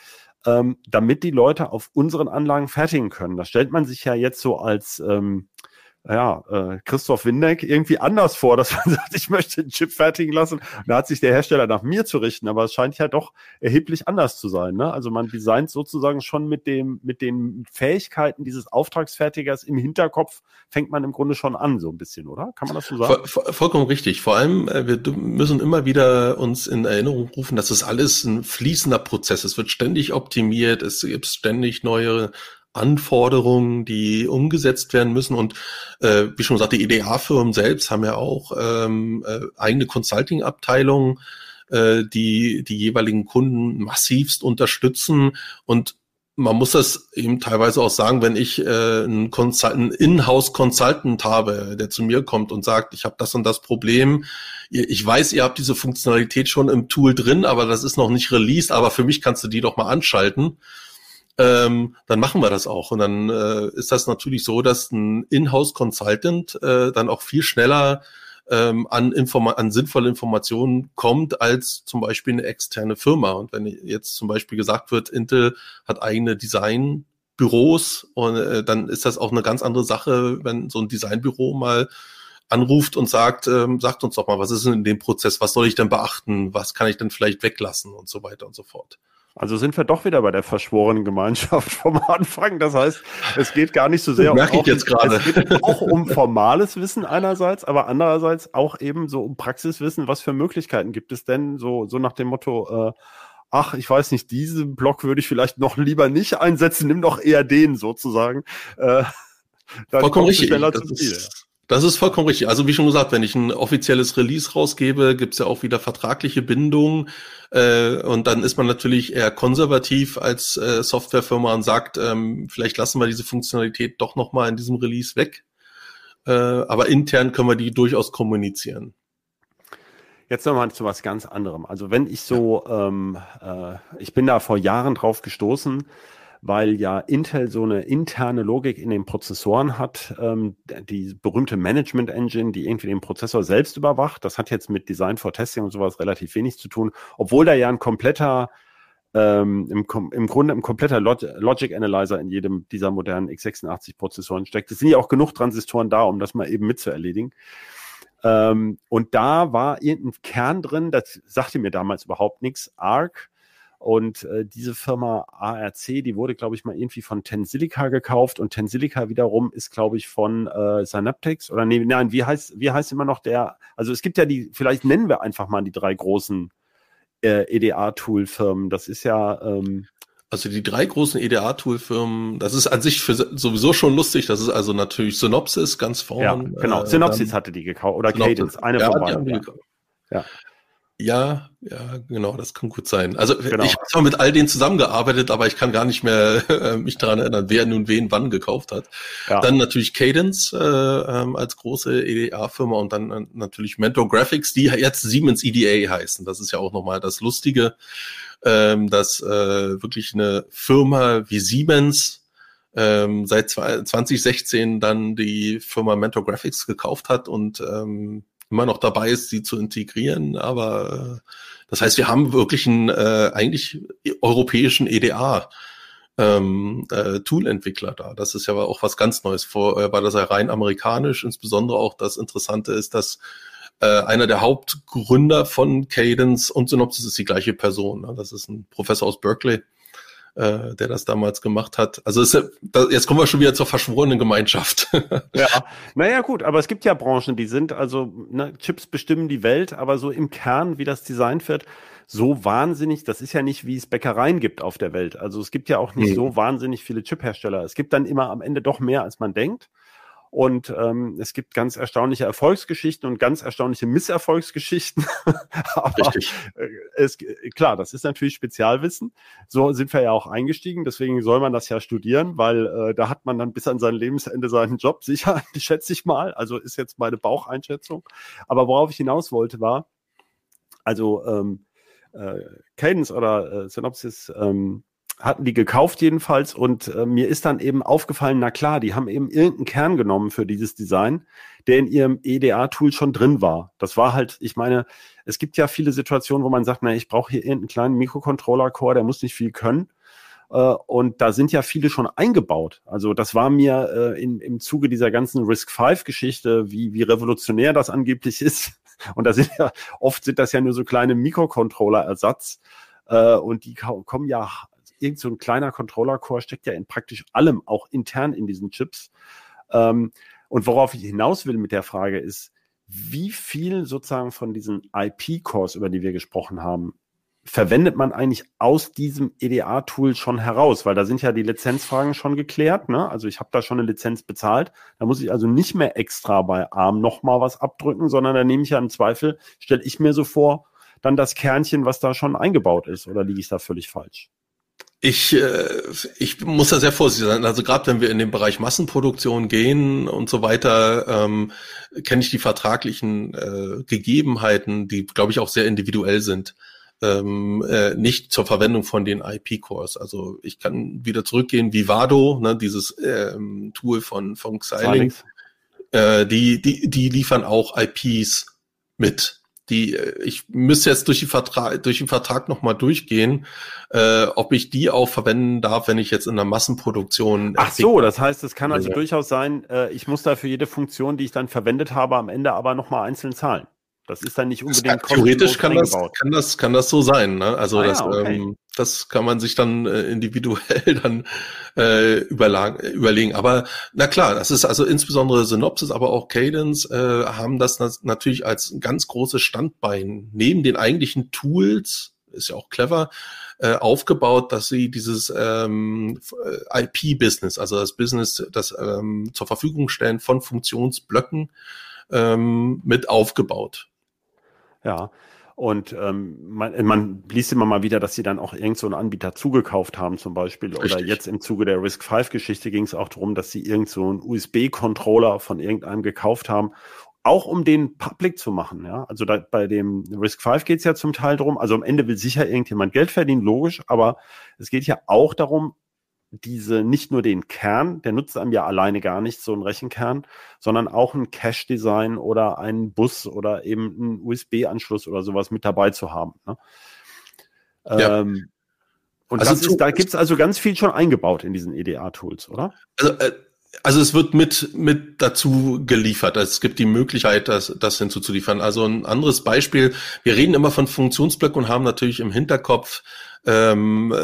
ähm, damit die Leute auf unseren Anlagen fertigen können. Das stellt man sich ja jetzt so als ähm, ja, äh, Christoph Windeck irgendwie anders vor, dass man sagt, ich möchte einen Chip fertigen lassen. Da hat sich der Hersteller nach mir zu richten, aber es scheint ja doch erheblich anders zu sein, ne? Also man designt sozusagen schon mit dem, mit den Fähigkeiten dieses Auftragsfertigers im Hinterkopf, fängt man im Grunde schon an, so ein bisschen, oder? Kann man das so sagen? Voll, vollkommen richtig. Vor allem, wir müssen immer wieder uns in Erinnerung rufen, dass es alles ein fließender Prozess ist. Es wird ständig optimiert, es gibt ständig neue Anforderungen, die umgesetzt werden müssen und äh, wie schon gesagt, die E D A-Firmen selbst haben ja auch ähm, äh, eigene Consulting-Abteilungen, äh, die die jeweiligen Kunden massivst unterstützen und man muss das eben teilweise auch sagen, wenn ich äh, einen, Consult- einen In-House-Consultant habe, der zu mir kommt und sagt, ich habe das und das Problem, ich weiß, ihr habt diese Funktionalität schon im Tool drin, aber das ist noch nicht released, aber für mich kannst du die doch mal anschalten. ähm, dann machen wir das auch. Und dann äh, ist das natürlich so, dass ein Inhouse-Consultant äh, dann auch viel schneller ähm, an, Informa- an sinnvolle Informationen kommt als zum Beispiel eine externe Firma. Und wenn jetzt zum Beispiel gesagt wird, Intel hat eigene Designbüros, und äh, dann ist das auch eine ganz andere Sache, wenn so ein Designbüro mal anruft und sagt, ähm, sagt uns doch mal, was ist denn in dem Prozess, was soll ich denn beachten, was kann ich denn vielleicht weglassen und so weiter und so fort. Also sind wir doch wieder bei der verschworenen Gemeinschaft vom Anfang. Das heißt, es geht gar nicht so sehr um, merke ich jetzt gerade. Es geht auch um formales Wissen einerseits, aber andererseits auch eben so um Praxiswissen. Was für Möglichkeiten gibt es denn? So, so nach dem Motto, äh, ach, ich weiß nicht, diesen Block würde ich vielleicht noch lieber nicht einsetzen, nimm doch eher den sozusagen. Äh, dann Vollkommen richtig. Schneller Das zum Ziel. ist, das ist vollkommen richtig. Also wie schon gesagt, wenn ich ein offizielles Release rausgebe, gibt's ja auch wieder vertragliche Bindungen. Äh, und dann ist man natürlich eher konservativ als äh, Softwarefirma und sagt, ähm, vielleicht lassen wir diese Funktionalität doch nochmal in diesem Release weg. Äh, aber intern können wir die durchaus kommunizieren. Jetzt nochmal zu was ganz anderem. Also wenn ich so, ja. ähm, äh, ich bin da vor Jahren drauf gestoßen, weil ja Intel so eine interne Logik in den Prozessoren hat, ähm, die berühmte Management Engine, die irgendwie den Prozessor selbst überwacht. Das hat jetzt mit Design for Testing und sowas relativ wenig zu tun, obwohl da ja ein kompletter, ähm, im, im Grunde ein kompletter Log- Logic Analyzer in jedem dieser modernen x sechsundachtzig Prozessoren steckt. Es sind ja auch genug Transistoren da, um das mal eben mitzuerledigen. Ähm, und da war irgendein Kern drin, das sagte mir damals überhaupt nichts, Arc. Und äh, diese Firma A R C, die wurde, glaube ich, mal irgendwie von Tensilica gekauft. Und Tensilica wiederum ist, glaube ich, von äh, Synaptics. Oder nee, nein, wie heißt, wie heißt immer noch der? Also es gibt ja die, vielleicht nennen wir einfach mal die drei großen äh, E D A-Tool-Firmen. Das ist ja... Ähm, Also die drei großen E D A-Tool-Firmen, das ist an sich für sowieso schon lustig. Das ist also natürlich Synopsys ganz vorne. Ja, genau. Äh, Synopsys hatte die gekauft. Oder Synopsys. Cadence, eine ja, von beiden. Ja. ja. Ja, ja, genau, das kann gut sein. Also genau. Ich habe zwar mit all denen zusammengearbeitet, aber ich kann gar nicht mehr äh, mich daran erinnern, wer nun wen wann gekauft hat. Ja. Dann natürlich Cadence äh, ähm, als große E D A-Firma und dann äh, natürlich Mentor Graphics, die jetzt Siemens E D A heißen. Das ist ja auch nochmal das Lustige, ähm, dass äh, wirklich eine Firma wie Siemens ähm, seit zwanzig sechzehn dann die Firma Mentor Graphics gekauft hat und ähm, immer noch dabei ist, sie zu integrieren, aber äh, das heißt, wir haben wirklich einen äh, eigentlich europäischen E D A ähm, äh, Tool-Entwickler da. Das ist ja auch was ganz Neues. Vorher war das ja rein amerikanisch, insbesondere auch das Interessante ist, dass äh, einer der Hauptgründer von Cadence und Synopsys ist die gleiche Person. Ne? Das ist ein Professor aus Berkeley, äh, der das damals gemacht hat. Also ist, da, jetzt kommen wir schon wieder zur verschworenen Gemeinschaft. Ja, naja gut, aber es gibt ja Branchen, die sind, also ne, Chips bestimmen die Welt, aber so im Kern, wie das designt wird, so wahnsinnig, das ist ja nicht, wie es Bäckereien gibt auf der Welt. Also es gibt ja auch nicht mhm. so wahnsinnig viele Chiphersteller. Es gibt dann immer am Ende doch mehr, als man denkt. Und ähm, es gibt ganz erstaunliche Erfolgsgeschichten und ganz erstaunliche Misserfolgsgeschichten. Aber Richtig. Äh, es, klar, das ist natürlich Spezialwissen. So sind wir ja auch eingestiegen. Deswegen soll man das ja studieren, weil äh, da hat man dann bis an sein Lebensende seinen Job sicher, schätze ich mal. Also ist jetzt meine Baucheinschätzung. Aber worauf ich hinaus wollte war, also ähm, äh, Cadence oder äh, Synopsys ähm, hatten die gekauft jedenfalls und äh, mir ist dann eben aufgefallen, na klar, die haben eben irgendeinen Kern genommen für dieses Design, der in ihrem E D A-Tool schon drin war. Das war halt, ich meine, es gibt ja viele Situationen, wo man sagt, na, ich brauche hier irgendeinen kleinen Mikrocontroller-Core, der muss nicht viel können. Äh, und da sind ja viele schon eingebaut. Also das war mir äh, in, im Zuge dieser ganzen risk fünf Geschichte, wie, wie revolutionär das angeblich ist. Und da sind ja, oft sind das ja nur so kleine Mikrocontroller-Ersatz. Äh, und die kommen ja irgend so ein kleiner Controller-Core steckt ja in praktisch allem, auch intern in diesen Chips. Ähm, und worauf ich hinaus will mit der Frage ist, wie viel sozusagen von diesen I P-Cores, über die wir gesprochen haben, verwendet man eigentlich aus diesem E D A-Tool schon heraus? Weil da sind ja die Lizenzfragen schon geklärt. Ne? Also ich habe da schon eine Lizenz bezahlt. Da muss ich also nicht mehr extra bei A R M nochmal was abdrücken, sondern da nehme ich ja im Zweifel, stelle ich mir so vor, dann das Kernchen, was da schon eingebaut ist. Oder liege ich da völlig falsch? Ich, äh, ich muss da sehr vorsichtig sein. Also gerade wenn wir in den Bereich Massenproduktion gehen und so weiter, ähm, kenne ich die vertraglichen äh, Gegebenheiten, die, glaube ich, auch sehr individuell sind. ähm, äh, nicht zur Verwendung von den I P-Cores. Also ich kann wieder zurückgehen, Vivado, ne, dieses ähm, Tool von, von Xilinx, äh, die, die, die liefern auch I Ps mit. Die, ich müsste jetzt durch, die Vertrag, durch den Vertrag nochmal durchgehen, äh, ob ich die auch verwenden darf, wenn ich jetzt in der Massenproduktion... Ach so, das heißt, es kann also ja. durchaus sein, äh, ich muss da für jede Funktion, die ich dann verwendet habe, am Ende aber nochmal einzeln zahlen. Das ist dann nicht unbedingt ja, theoretisch kann das, kann das kann das so sein, ne? Also ah, das ja, okay. ähm, das kann man sich dann äh, individuell dann äh, überlagen, überlegen. Aber na klar, das ist also insbesondere Synopsys, aber auch Cadence äh, haben das natürlich als ganz großes Standbein neben den eigentlichen Tools, ist ja auch clever, äh, aufgebaut, dass sie dieses ähm, I P-Business, also das Business, das ähm, zur Verfügung stellen von Funktionsblöcken ähm, mit aufgebaut. Ja, und ähm, man, man liest immer mal wieder, dass sie dann auch irgend so einen Anbieter zugekauft haben zum Beispiel. Richtig. Oder jetzt im Zuge der RISC fünf Geschichte ging es auch darum, dass sie irgend so einen U S B-Controller von irgendeinem gekauft haben, auch um den public zu machen. Ja, also da, bei dem RISC fünf geht es ja zum Teil darum, also am Ende will sicher irgendjemand Geld verdienen, logisch, aber es geht ja auch darum, diese nicht nur den Kern, der nutzt einem ja alleine gar nicht, so ein Rechenkern, sondern auch ein Cache-Design oder einen Bus oder eben einen U S B-Anschluss oder sowas mit dabei zu haben. Ne? Ja. Ähm, und also das ist, da gibt es also ganz viel schon eingebaut in diesen E D A-Tools, oder? Also, äh, also es wird mit mit dazu geliefert. Es gibt die Möglichkeit, das, das hinzuzuliefern. Also ein anderes Beispiel, wir reden immer von Funktionsblöcken und haben natürlich im Hinterkopf ähm,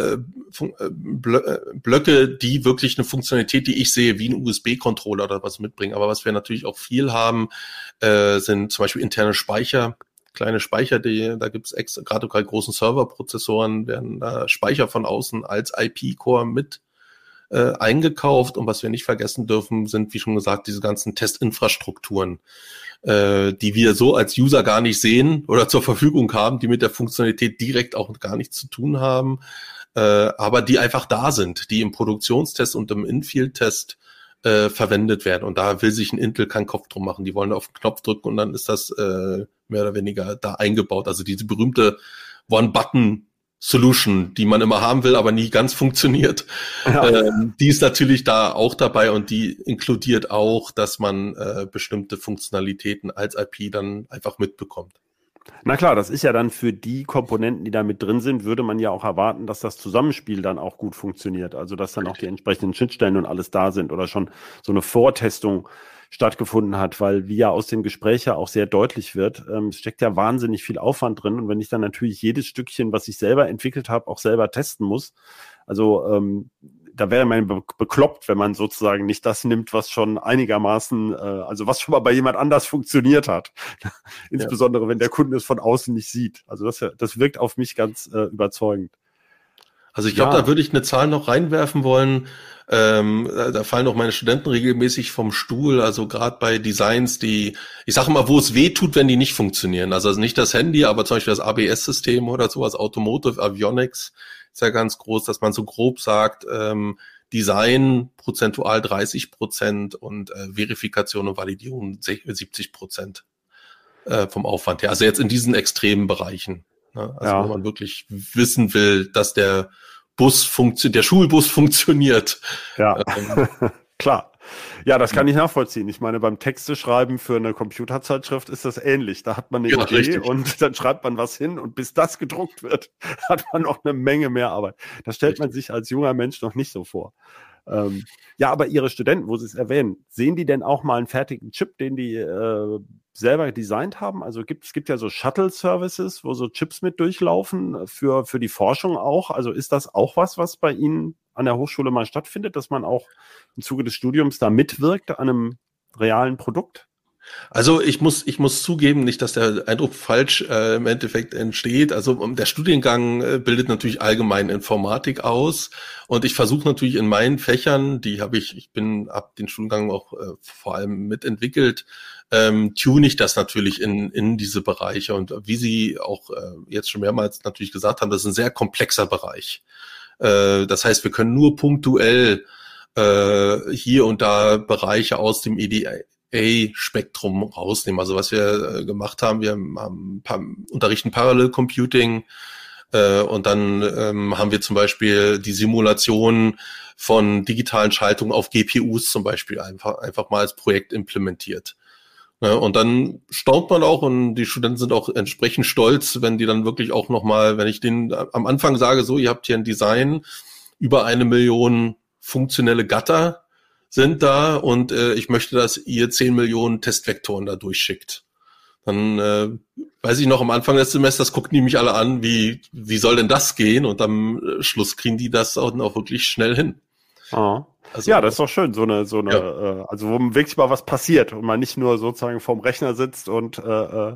Blöcke, die wirklich eine Funktionalität, die ich sehe, wie ein U S B-Controller oder was mitbringen. Aber was wir natürlich auch viel haben, äh, sind zum Beispiel interne Speicher, kleine Speicher, die, da gibt es extra, gerade bei großen Serverprozessoren werden da Speicher von außen als I P-Core mit äh, eingekauft. Und was wir nicht vergessen dürfen, sind, wie schon gesagt, diese ganzen Testinfrastrukturen, äh, die wir so als User gar nicht sehen oder zur Verfügung haben, die mit der Funktionalität direkt auch gar nichts zu tun haben, äh, aber die einfach da sind, die im Produktionstest und im Infield-Test äh, verwendet werden. Und da will sich ein Intel keinen Kopf drum machen. Die wollen auf den Knopf drücken und dann ist das äh, mehr oder weniger da eingebaut. Also diese berühmte One-Button-Solution, die man immer haben will, aber nie ganz funktioniert. Ja. Ähm, die ist natürlich da auch dabei und die inkludiert auch, dass man äh, bestimmte Funktionalitäten als I P dann einfach mitbekommt. Na klar, das ist ja dann für die Komponenten, die da mit drin sind, würde man ja auch erwarten, dass das Zusammenspiel dann auch gut funktioniert. Also dass dann auch die entsprechenden Schnittstellen und alles da sind oder schon so eine Vortestung stattgefunden hat, weil wie ja aus dem Gespräch ja auch sehr deutlich wird, ähm, steckt ja wahnsinnig viel Aufwand drin. Und wenn ich dann natürlich jedes Stückchen, was ich selber entwickelt habe, auch selber testen muss, also ähm, da wäre man be- bekloppt, wenn man sozusagen nicht das nimmt, was schon einigermaßen, äh, also was schon mal bei jemand anders funktioniert hat. Insbesondere, ja. wenn der Kunde es von außen nicht sieht. Also das, das wirkt auf mich ganz äh, überzeugend. Also ich glaube, ja. da würde ich eine Zahl noch reinwerfen wollen. Ähm, da fallen auch meine Studenten regelmäßig vom Stuhl. Also gerade bei Designs, die, ich sage mal, wo es weh tut, wenn die nicht funktionieren. Also nicht das Handy, aber zum Beispiel das A B S-System oder sowas, Automotive Avionics ist ja ganz groß, dass man so grob sagt, ähm, Design prozentual dreißig Prozent und äh, Verifikation und Validierung siebzig Prozent äh, vom Aufwand her. Also jetzt in diesen extremen Bereichen. Ne? Also ja. wenn man wirklich wissen will, dass der Bus funktioniert, der Schulbus funktioniert. Ja, ähm, klar. Ja, das kann ich nachvollziehen. Ich meine, beim Texte schreiben für eine Computerzeitschrift ist das ähnlich. Da hat man eine ja, Idee richtig. Und dann schreibt man was hin und bis das gedruckt wird, hat man noch eine Menge mehr Arbeit. Das stellt richtig. man sich als junger Mensch noch nicht so vor. Ähm, ja, aber Ihre Studenten, wo Sie es erwähnen, sehen die denn auch mal einen fertigen Chip, den die äh, selber designt haben? Also gibt es gibt ja so Shuttle-Services, wo so Chips mit durchlaufen für für die Forschung auch. Also ist das auch was, was bei Ihnen an der Hochschule mal stattfindet, dass man auch im Zuge des Studiums da mitwirkt an einem realen Produkt? Also ich muss ich muss zugeben, nicht, dass der Eindruck falsch äh, im Endeffekt entsteht. Also der Studiengang äh, bildet natürlich allgemein Informatik aus und ich versuche natürlich in meinen Fächern, die habe ich, ich bin ab den Studiengang auch äh, vor allem mitentwickelt, ähm, tune ich das natürlich in in diese Bereiche und wie Sie auch äh, jetzt schon mehrmals natürlich gesagt haben, das ist ein sehr komplexer Bereich. Äh, das heißt, wir können nur punktuell äh, hier und da Bereiche aus dem E D A-Spektrum rausnehmen. Also was wir äh, gemacht haben, wir haben ein paar, unterrichten Parallel Computing, Äh, und dann ähm, haben wir zum Beispiel die Simulation von digitalen Schaltungen auf G P Us zum Beispiel einfach, einfach mal als Projekt implementiert. Ja, und dann staunt man auch und die Studenten sind auch entsprechend stolz, wenn die dann wirklich auch nochmal, wenn ich denen am Anfang sage, so, ihr habt hier ein Design, über eine Million funktionelle Gatter sind da und äh, ich möchte, dass ihr zehn Millionen Testvektoren da durchschickt. Dann äh, weiß ich noch, am Anfang des Semesters guckten die mich alle an, wie wie soll denn das gehen? Und am Schluss kriegen die das auch, auch wirklich schnell hin. Ah. Also, ja, das ist doch schön, so eine, so eine, ja. äh, also wo wirklich mal was passiert und man nicht nur sozusagen vorm Rechner sitzt und äh, äh,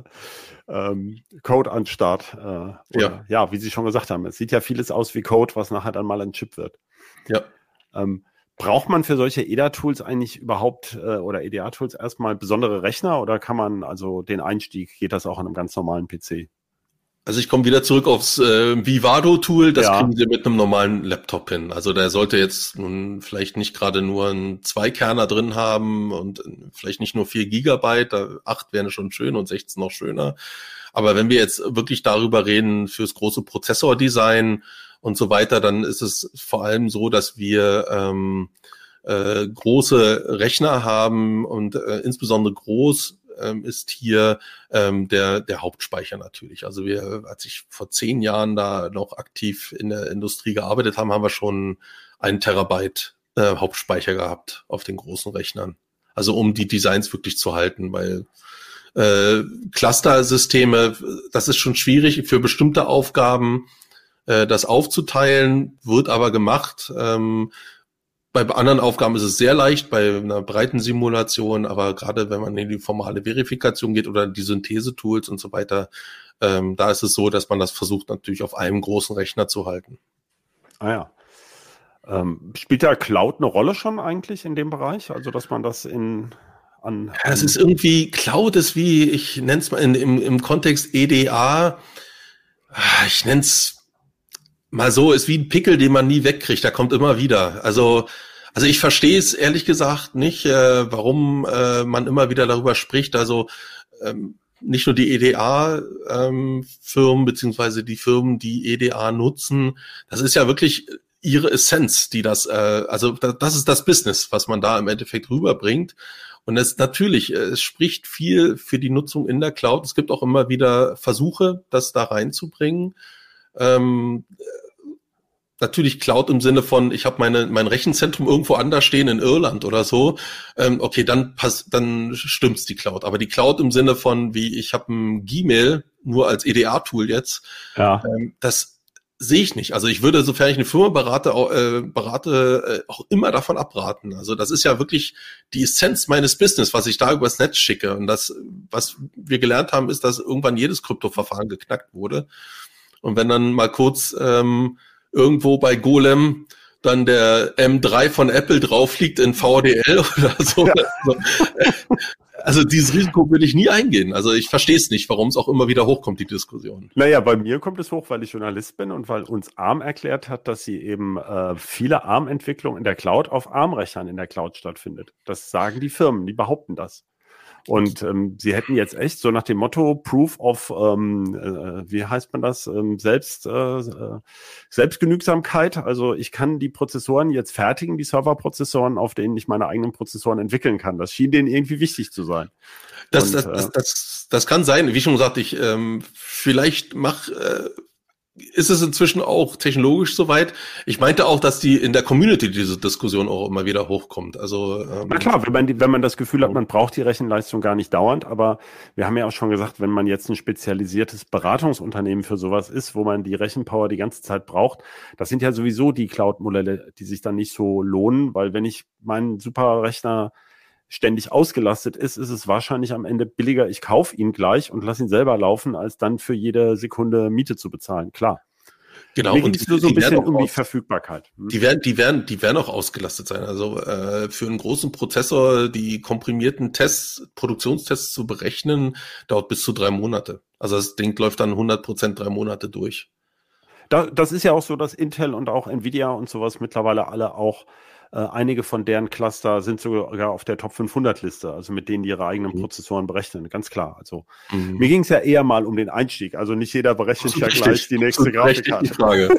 ähm, Code anstarrt. Äh, oder, ja. ja, wie Sie schon gesagt haben, es sieht ja vieles aus wie Code, was nachher dann mal ein Chip wird. Ja. Ähm, braucht man für solche E D A-Tools eigentlich überhaupt äh, oder E D A-Tools erstmal besondere Rechner oder kann man also den Einstieg, geht das auch an einem ganz normalen P C? Also ich komme wieder zurück aufs äh, Vivado-Tool, das ja. kriegen Sie mit einem normalen Laptop hin. Also der sollte jetzt nun vielleicht nicht gerade nur einen Zweikerner drin haben und vielleicht nicht nur vier Gigabyte, da acht wären schon schön und sechzehn noch schöner. Aber wenn wir jetzt wirklich darüber reden, fürs große Prozessordesign und so weiter, dann ist es vor allem so, dass wir ähm, äh, große Rechner haben und äh, insbesondere groß ähm, ist hier ähm, der der Hauptspeicher natürlich. Also wir, als ich vor zehn Jahren da noch aktiv in der Industrie gearbeitet haben, haben wir schon einen Terabyte äh, Hauptspeicher gehabt auf den großen Rechnern. Also um die Designs wirklich zu halten, weil äh, Cluster-Systeme, das ist schon schwierig für bestimmte Aufgaben, äh, das aufzuteilen, wird aber gemacht. Ähm, Bei anderen Aufgaben ist es sehr leicht, bei einer breiten Simulation, aber gerade wenn man in die formale Verifikation geht oder die Synthese-Tools und so weiter, ähm, da ist es so, dass man das versucht natürlich auf einem großen Rechner zu halten. Ah ja. Ähm, spielt da Cloud eine Rolle schon eigentlich in dem Bereich? Also dass man das in an... Ja, es ist irgendwie, Cloud ist wie, ich nenne es mal in, im, im Kontext E D A, ich nenne es mal so, ist wie ein Pickel, den man nie wegkriegt, der kommt immer wieder. Also also ich verstehe es ehrlich gesagt nicht, äh, warum äh, man immer wieder darüber spricht. Also ähm, nicht nur die E D A-Firmen ähm, beziehungsweise die Firmen, die E D A nutzen, das ist ja wirklich ihre Essenz, die das, äh, also das, das ist das Business, was man da im Endeffekt rüberbringt. Und es natürlich, es spricht viel für die Nutzung in der Cloud. Es gibt auch immer wieder Versuche, das da reinzubringen. Ähm, Natürlich Cloud im Sinne von, ich habe meine mein Rechenzentrum irgendwo anders stehen in Irland oder so. Ähm, okay, dann passt, dann stimmt's die Cloud. Aber die Cloud im Sinne von, wie ich habe ein Gmail nur als E D A-Tool jetzt, ja. ähm, das sehe ich nicht. Also ich würde, sofern ich eine Firma berate, auch, äh, berate, äh, auch immer davon abraten. Also das ist ja wirklich die Essenz meines Business, was ich da übers Netz schicke. Und das, was wir gelernt haben, ist, dass irgendwann jedes Kryptoverfahren geknackt wurde. Und wenn dann mal kurz ähm, irgendwo bei Golem dann der M drei von Apple drauf liegt in V D L oder so. Ja. Also dieses Risiko würde ich nie eingehen. Also ich verstehe es nicht, warum es auch immer wieder hochkommt, die Diskussion. Naja, bei mir kommt es hoch, weil ich Journalist bin und weil uns ARM erklärt hat, dass sie eben äh, viele ARM-Entwicklung in der Cloud auf ARM-Rechnern in der Cloud stattfindet. Das sagen die Firmen, die behaupten das. Und ähm, sie hätten jetzt echt so nach dem Motto Proof of, ähm, äh, wie heißt man das, ähm, Selbst, äh, Selbstgenügsamkeit. Also ich kann die Prozessoren jetzt fertigen, die Serverprozessoren, auf denen ich meine eigenen Prozessoren entwickeln kann. Das schien denen irgendwie wichtig zu sein. Das, Und, das, das, das, das kann sein. Wie schon gesagt, ich ähm, vielleicht mach äh, ist es inzwischen auch technologisch soweit. Ich meinte auch, dass die in der Community diese Diskussion auch immer wieder hochkommt. Also ähm, na klar, wenn man die, wenn man das Gefühl hat, man braucht die Rechenleistung gar nicht dauernd, aber wir haben ja auch schon gesagt, wenn man jetzt ein spezialisiertes Beratungsunternehmen für sowas ist, wo man die Rechenpower die ganze Zeit braucht, das sind ja sowieso die Cloud-Modelle, die sich dann nicht so lohnen, weil wenn ich meinen Superrechner ständig ausgelastet ist, ist es wahrscheinlich am Ende billiger, ich kaufe ihn gleich und lasse ihn selber laufen, als dann für jede Sekunde Miete zu bezahlen, klar. Genau, und die, nur so ein bisschen irgendwie Verfügbarkeit. Hm. Die werden, die werden, die werden auch ausgelastet sein. Also äh, für einen großen Prozessor die komprimierten Tests, Produktionstests zu berechnen, dauert bis zu drei Monate. Also das Ding läuft dann hundert Prozent drei Monate durch. Da, das ist ja auch so, dass Intel und auch Nvidia und sowas mittlerweile alle auch Äh, einige von deren Cluster sind sogar auf der Top fünfhundert Liste, also mit denen die ihre eigenen mhm. Prozessoren berechnen, ganz klar. Also mhm. mir ging es ja eher mal um den Einstieg, also nicht jeder berechnet ja gleich die nächste Grafikkarte. Frage.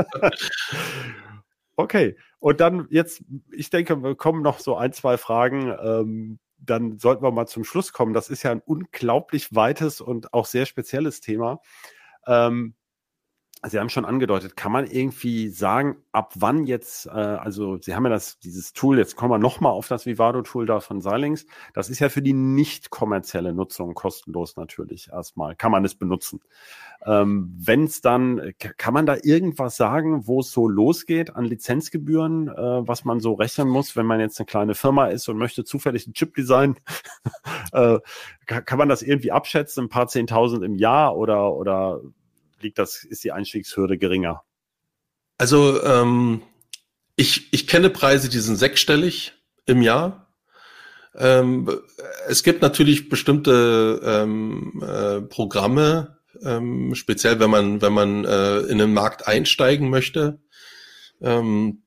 Okay, und dann jetzt, ich denke, wir kommen noch so ein, zwei Fragen, ähm, dann sollten wir mal zum Schluss kommen. Das ist ja ein unglaublich weites und auch sehr spezielles Thema. Ähm, Sie haben schon angedeutet, kann man irgendwie sagen, ab wann jetzt, äh, also Sie haben ja das, dieses Tool, jetzt kommen wir nochmal auf das Vivado-Tool da von Xilinx, das ist ja für die nicht kommerzielle Nutzung kostenlos natürlich erstmal, kann man es benutzen. Ähm, wenn es dann, kann man da irgendwas sagen, wo es so losgeht an Lizenzgebühren, äh, was man so rechnen muss, wenn man jetzt eine kleine Firma ist und möchte zufällig einen Chip designen? äh, kann, kann man das irgendwie abschätzen, ein paar Zehntausend im Jahr oder, oder liegt das, ist die Einstiegshürde geringer? Also ähm, ich, ich kenne Preise, die sind sechsstellig im Jahr. Ähm, es gibt natürlich bestimmte ähm, äh, Programme, ähm, speziell wenn man wenn man äh, in den Markt einsteigen möchte. Ähm,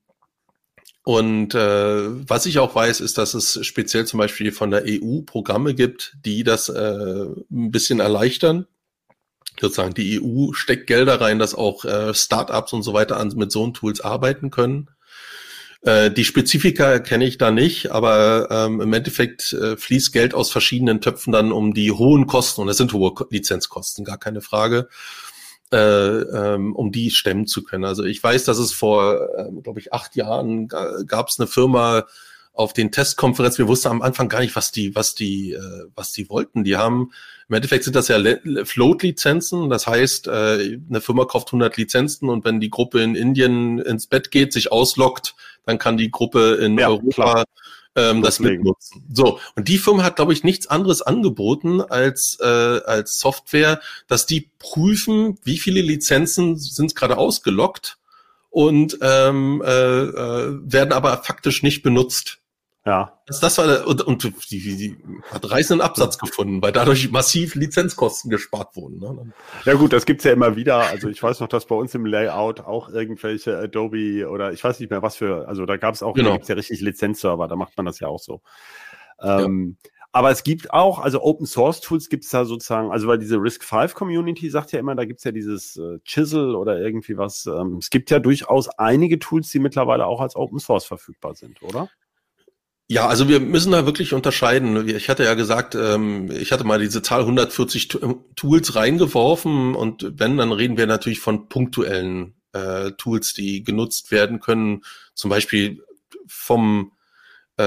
und äh, was ich auch weiß, ist, dass es speziell zum Beispiel von der E U Programme gibt, die das äh, ein bisschen erleichtern. Sozusagen die E U steckt Gelder rein, dass auch äh, Startups und so weiter an, mit so Tools arbeiten können. Äh, die Spezifika kenne ich da nicht, aber ähm, im Endeffekt äh, fließt Geld aus verschiedenen Töpfen dann um die hohen Kosten, und das sind hohe Lizenzkosten, gar keine Frage, äh, ähm, um die stemmen zu können. Also ich weiß, dass es vor, äh, glaube ich, acht Jahren g- gab es eine Firma auf den Testkonferenzen. Wir wussten am Anfang gar nicht, was die, was die, äh, was die wollten. Die haben, im Endeffekt sind das ja Le- Float-Lizenzen. Das heißt, äh, eine Firma kauft hundert Lizenzen und wenn die Gruppe in Indien ins Bett geht, sich ausloggt, dann kann die Gruppe in ja, Europa ähm, das mitnutzen. So. Und die Firma hat, glaube ich, nichts anderes angeboten als, äh, als Software, dass die prüfen, wie viele Lizenzen sind gerade ausgeloggt und ähm, äh, äh, werden aber faktisch nicht benutzt. Ja. Das, das war und, und die, die, die hat reißenden Absatz gefunden, weil dadurch massiv Lizenzkosten gespart wurden. Ne? Ja gut, das gibt's ja immer wieder. Also ich weiß noch, dass bei uns im Layout auch irgendwelche Adobe oder ich weiß nicht mehr was für, also da gab's auch, genau. Da gibt's ja richtig Lizenzserver, da macht man das ja auch so. Ähm, ja. Aber es gibt auch, also Open Source Tools gibt's da sozusagen, also weil diese Risk fünf Community sagt ja immer, da gibt's ja dieses äh, Chisel oder irgendwie was. Ähm, es gibt ja durchaus einige Tools, die mittlerweile auch als Open Source verfügbar sind, oder? Ja, also wir müssen da wirklich unterscheiden. Ich hatte ja gesagt, ich hatte mal diese Zahl hundertvierzig Tools reingeworfen und wenn, dann reden wir natürlich von punktuellen äh, Tools, die genutzt werden können. Zum Beispiel vom äh,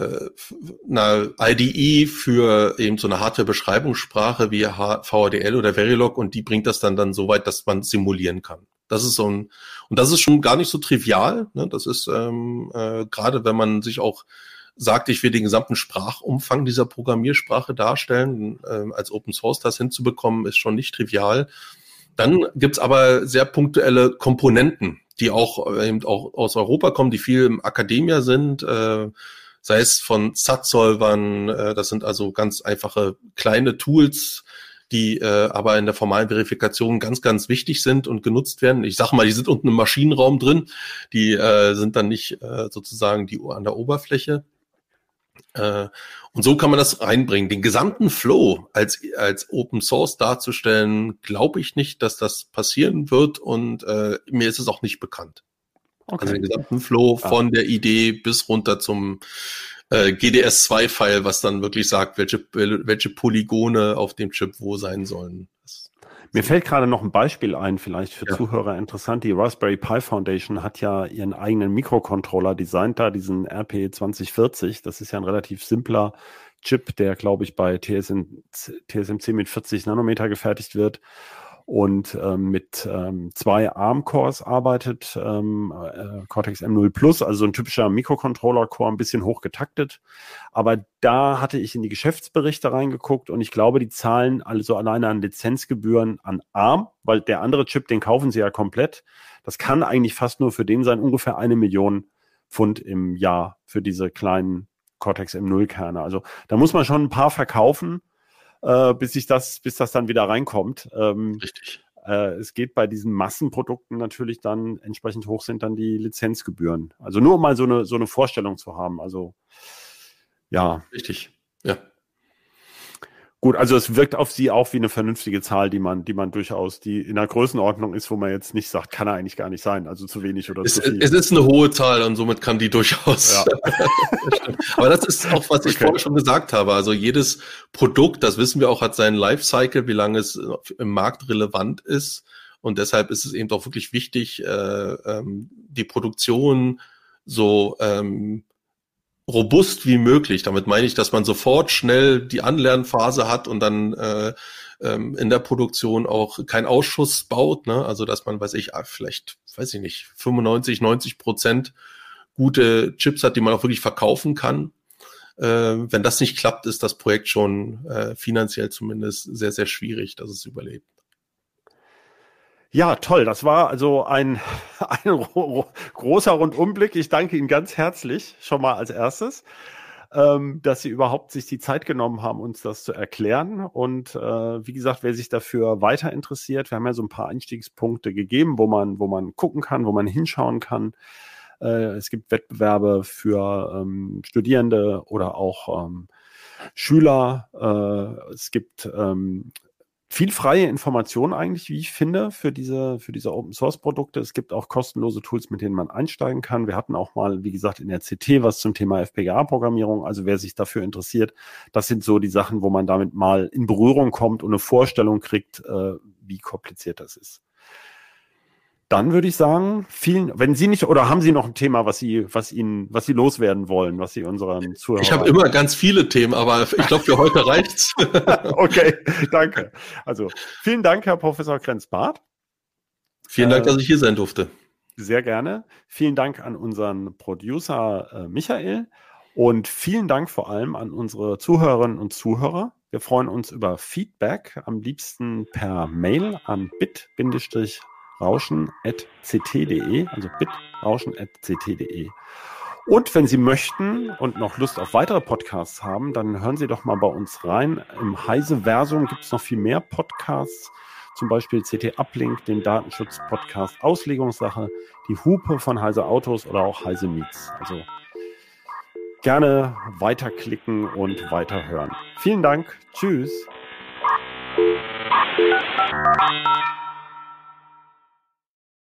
einer I D E für eben so eine Hardware-Beschreibungssprache wie V H D L oder Verilog und die bringt das dann dann so weit, dass man simulieren kann. Das ist so ein, und das ist schon gar nicht so trivial. Ne? Das ist ähm, äh, gerade, wenn man sich auch sagt, ich will den gesamten Sprachumfang dieser Programmiersprache darstellen, äh, als Open Source das hinzubekommen, ist schon nicht trivial. Dann gibt's aber sehr punktuelle Komponenten, die auch eben auch aus Europa kommen, die viel im Akademia sind, äh, sei es von S A T-Solvern, äh, das sind also ganz einfache kleine Tools, die äh, aber in der formalen Verifikation ganz, ganz wichtig sind und genutzt werden. Ich sage mal, die sind unten im Maschinenraum drin, die äh, sind dann nicht äh, sozusagen die an der Oberfläche. Äh, und so kann man das reinbringen. Den gesamten Flow als als Open Source darzustellen, glaube ich nicht, dass das passieren wird und äh, mir ist es auch nicht bekannt. Okay. Also den gesamten Flow von der Idee bis runter zum äh, G D S zwei File, was dann wirklich sagt, welche welche Polygone auf dem Chip wo sein sollen. Das Mir fällt gerade noch ein Beispiel ein, vielleicht für ja. Zuhörer interessant. Die Raspberry Pi Foundation hat ja ihren eigenen Mikrocontroller designt, da diesen R P zwanzig vierzig. Das ist ja ein relativ simpler Chip, der, glaube ich, bei T S M C mit vierzig Nanometer gefertigt wird und ähm, mit ähm, zwei ARM-Cores arbeitet, ähm, äh, Cortex M null Plus, also so ein typischer Mikrocontroller-Core, ein bisschen hoch getaktet. Aber da hatte ich in die Geschäftsberichte reingeguckt und ich glaube, die zahlen also alleine an Lizenzgebühren an ARM, weil der andere Chip, den kaufen sie ja komplett. Das kann eigentlich fast nur für den sein, ungefähr eine Million Pfund im Jahr für diese kleinen Cortex M null Kerne. Also da muss man schon ein paar verkaufen, Äh, bis ich das, bis das dann wieder reinkommt. Ähm, Richtig. äh, es geht bei diesen Massenprodukten natürlich dann, entsprechend hoch sind dann die Lizenzgebühren. Also nur um mal so eine, so eine Vorstellung zu haben. Also ja. Richtig, ja. Gut, also es wirkt auf Sie auch wie eine vernünftige Zahl, die man, die man durchaus, die in einer Größenordnung ist, wo man jetzt nicht sagt, kann er eigentlich gar nicht sein, also zu wenig oder es, zu viel. Es ist eine hohe Zahl und somit kann die durchaus. Ja. Aber das ist auch, was ich okay. vorher schon gesagt habe. Also jedes Produkt, das wissen wir auch, hat seinen Lifecycle, wie lange es im Markt relevant ist. Und deshalb ist es eben auch wirklich wichtig, äh, ähm, die Produktion so ähm, robust wie möglich. Damit meine ich, dass man sofort schnell die Anlernphase hat und dann äh, ähm, in der Produktion auch keinen Ausschuss baut. Ne? Also dass man, weiß ich, vielleicht, weiß ich nicht, fünfundneunzig, neunzig Prozent gute Chips hat, die man auch wirklich verkaufen kann. Äh, wenn das nicht klappt, ist das Projekt schon äh, finanziell zumindest sehr, sehr schwierig, dass es überlebt. Ja, toll. Das war also ein, ein ro- großer Rundumblick. Ich danke Ihnen ganz herzlich schon mal als erstes, ähm, dass Sie überhaupt sich die Zeit genommen haben, uns das zu erklären. Und äh, wie gesagt, wer sich dafür weiter interessiert, wir haben ja so ein paar Einstiegspunkte gegeben, wo man, wo man gucken kann, wo man hinschauen kann. Äh, es gibt Wettbewerbe für ähm, Studierende oder auch ähm, Schüler. Äh, es gibt ähm, viel freie Information eigentlich, wie ich finde, für diese, für diese Open-Source-Produkte. Es gibt auch kostenlose Tools, mit denen man einsteigen kann. Wir hatten auch mal, wie gesagt, in der C T was zum Thema F P G A-Programmierung. Also wer sich dafür interessiert, das sind so die Sachen, wo man damit mal in Berührung kommt und eine Vorstellung kriegt, äh, wie kompliziert das ist. Dann würde ich sagen, vielen, wenn Sie nicht, oder haben Sie noch ein Thema, was Sie, was Ihnen, was Sie loswerden wollen, was Sie unseren Zuhörern... Ich habe immer ganz viele Themen, aber ich glaube, für heute reicht's. Okay, danke. Also, vielen Dank, Herr Professor Krenz-Barth. Vielen Dank, äh, dass ich hier sein durfte. Sehr gerne. Vielen Dank an unseren Producer äh, Michael und vielen Dank vor allem an unsere Zuhörerinnen und Zuhörer. Wir freuen uns über Feedback, am liebsten per Mail an bit rauschen at c t punkt d e, also bit rauschen at c t punkt d e. Und wenn Sie möchten und noch Lust auf weitere Podcasts haben, dann hören Sie doch mal bei uns rein. Im Heise-Versum gibt es noch viel mehr Podcasts, zum Beispiel C T Uplink, den Datenschutz-Podcast Auslegungssache, die Hupe von Heise Autos oder auch Heise Meets. Also gerne weiterklicken und weiterhören. Vielen Dank. Tschüss.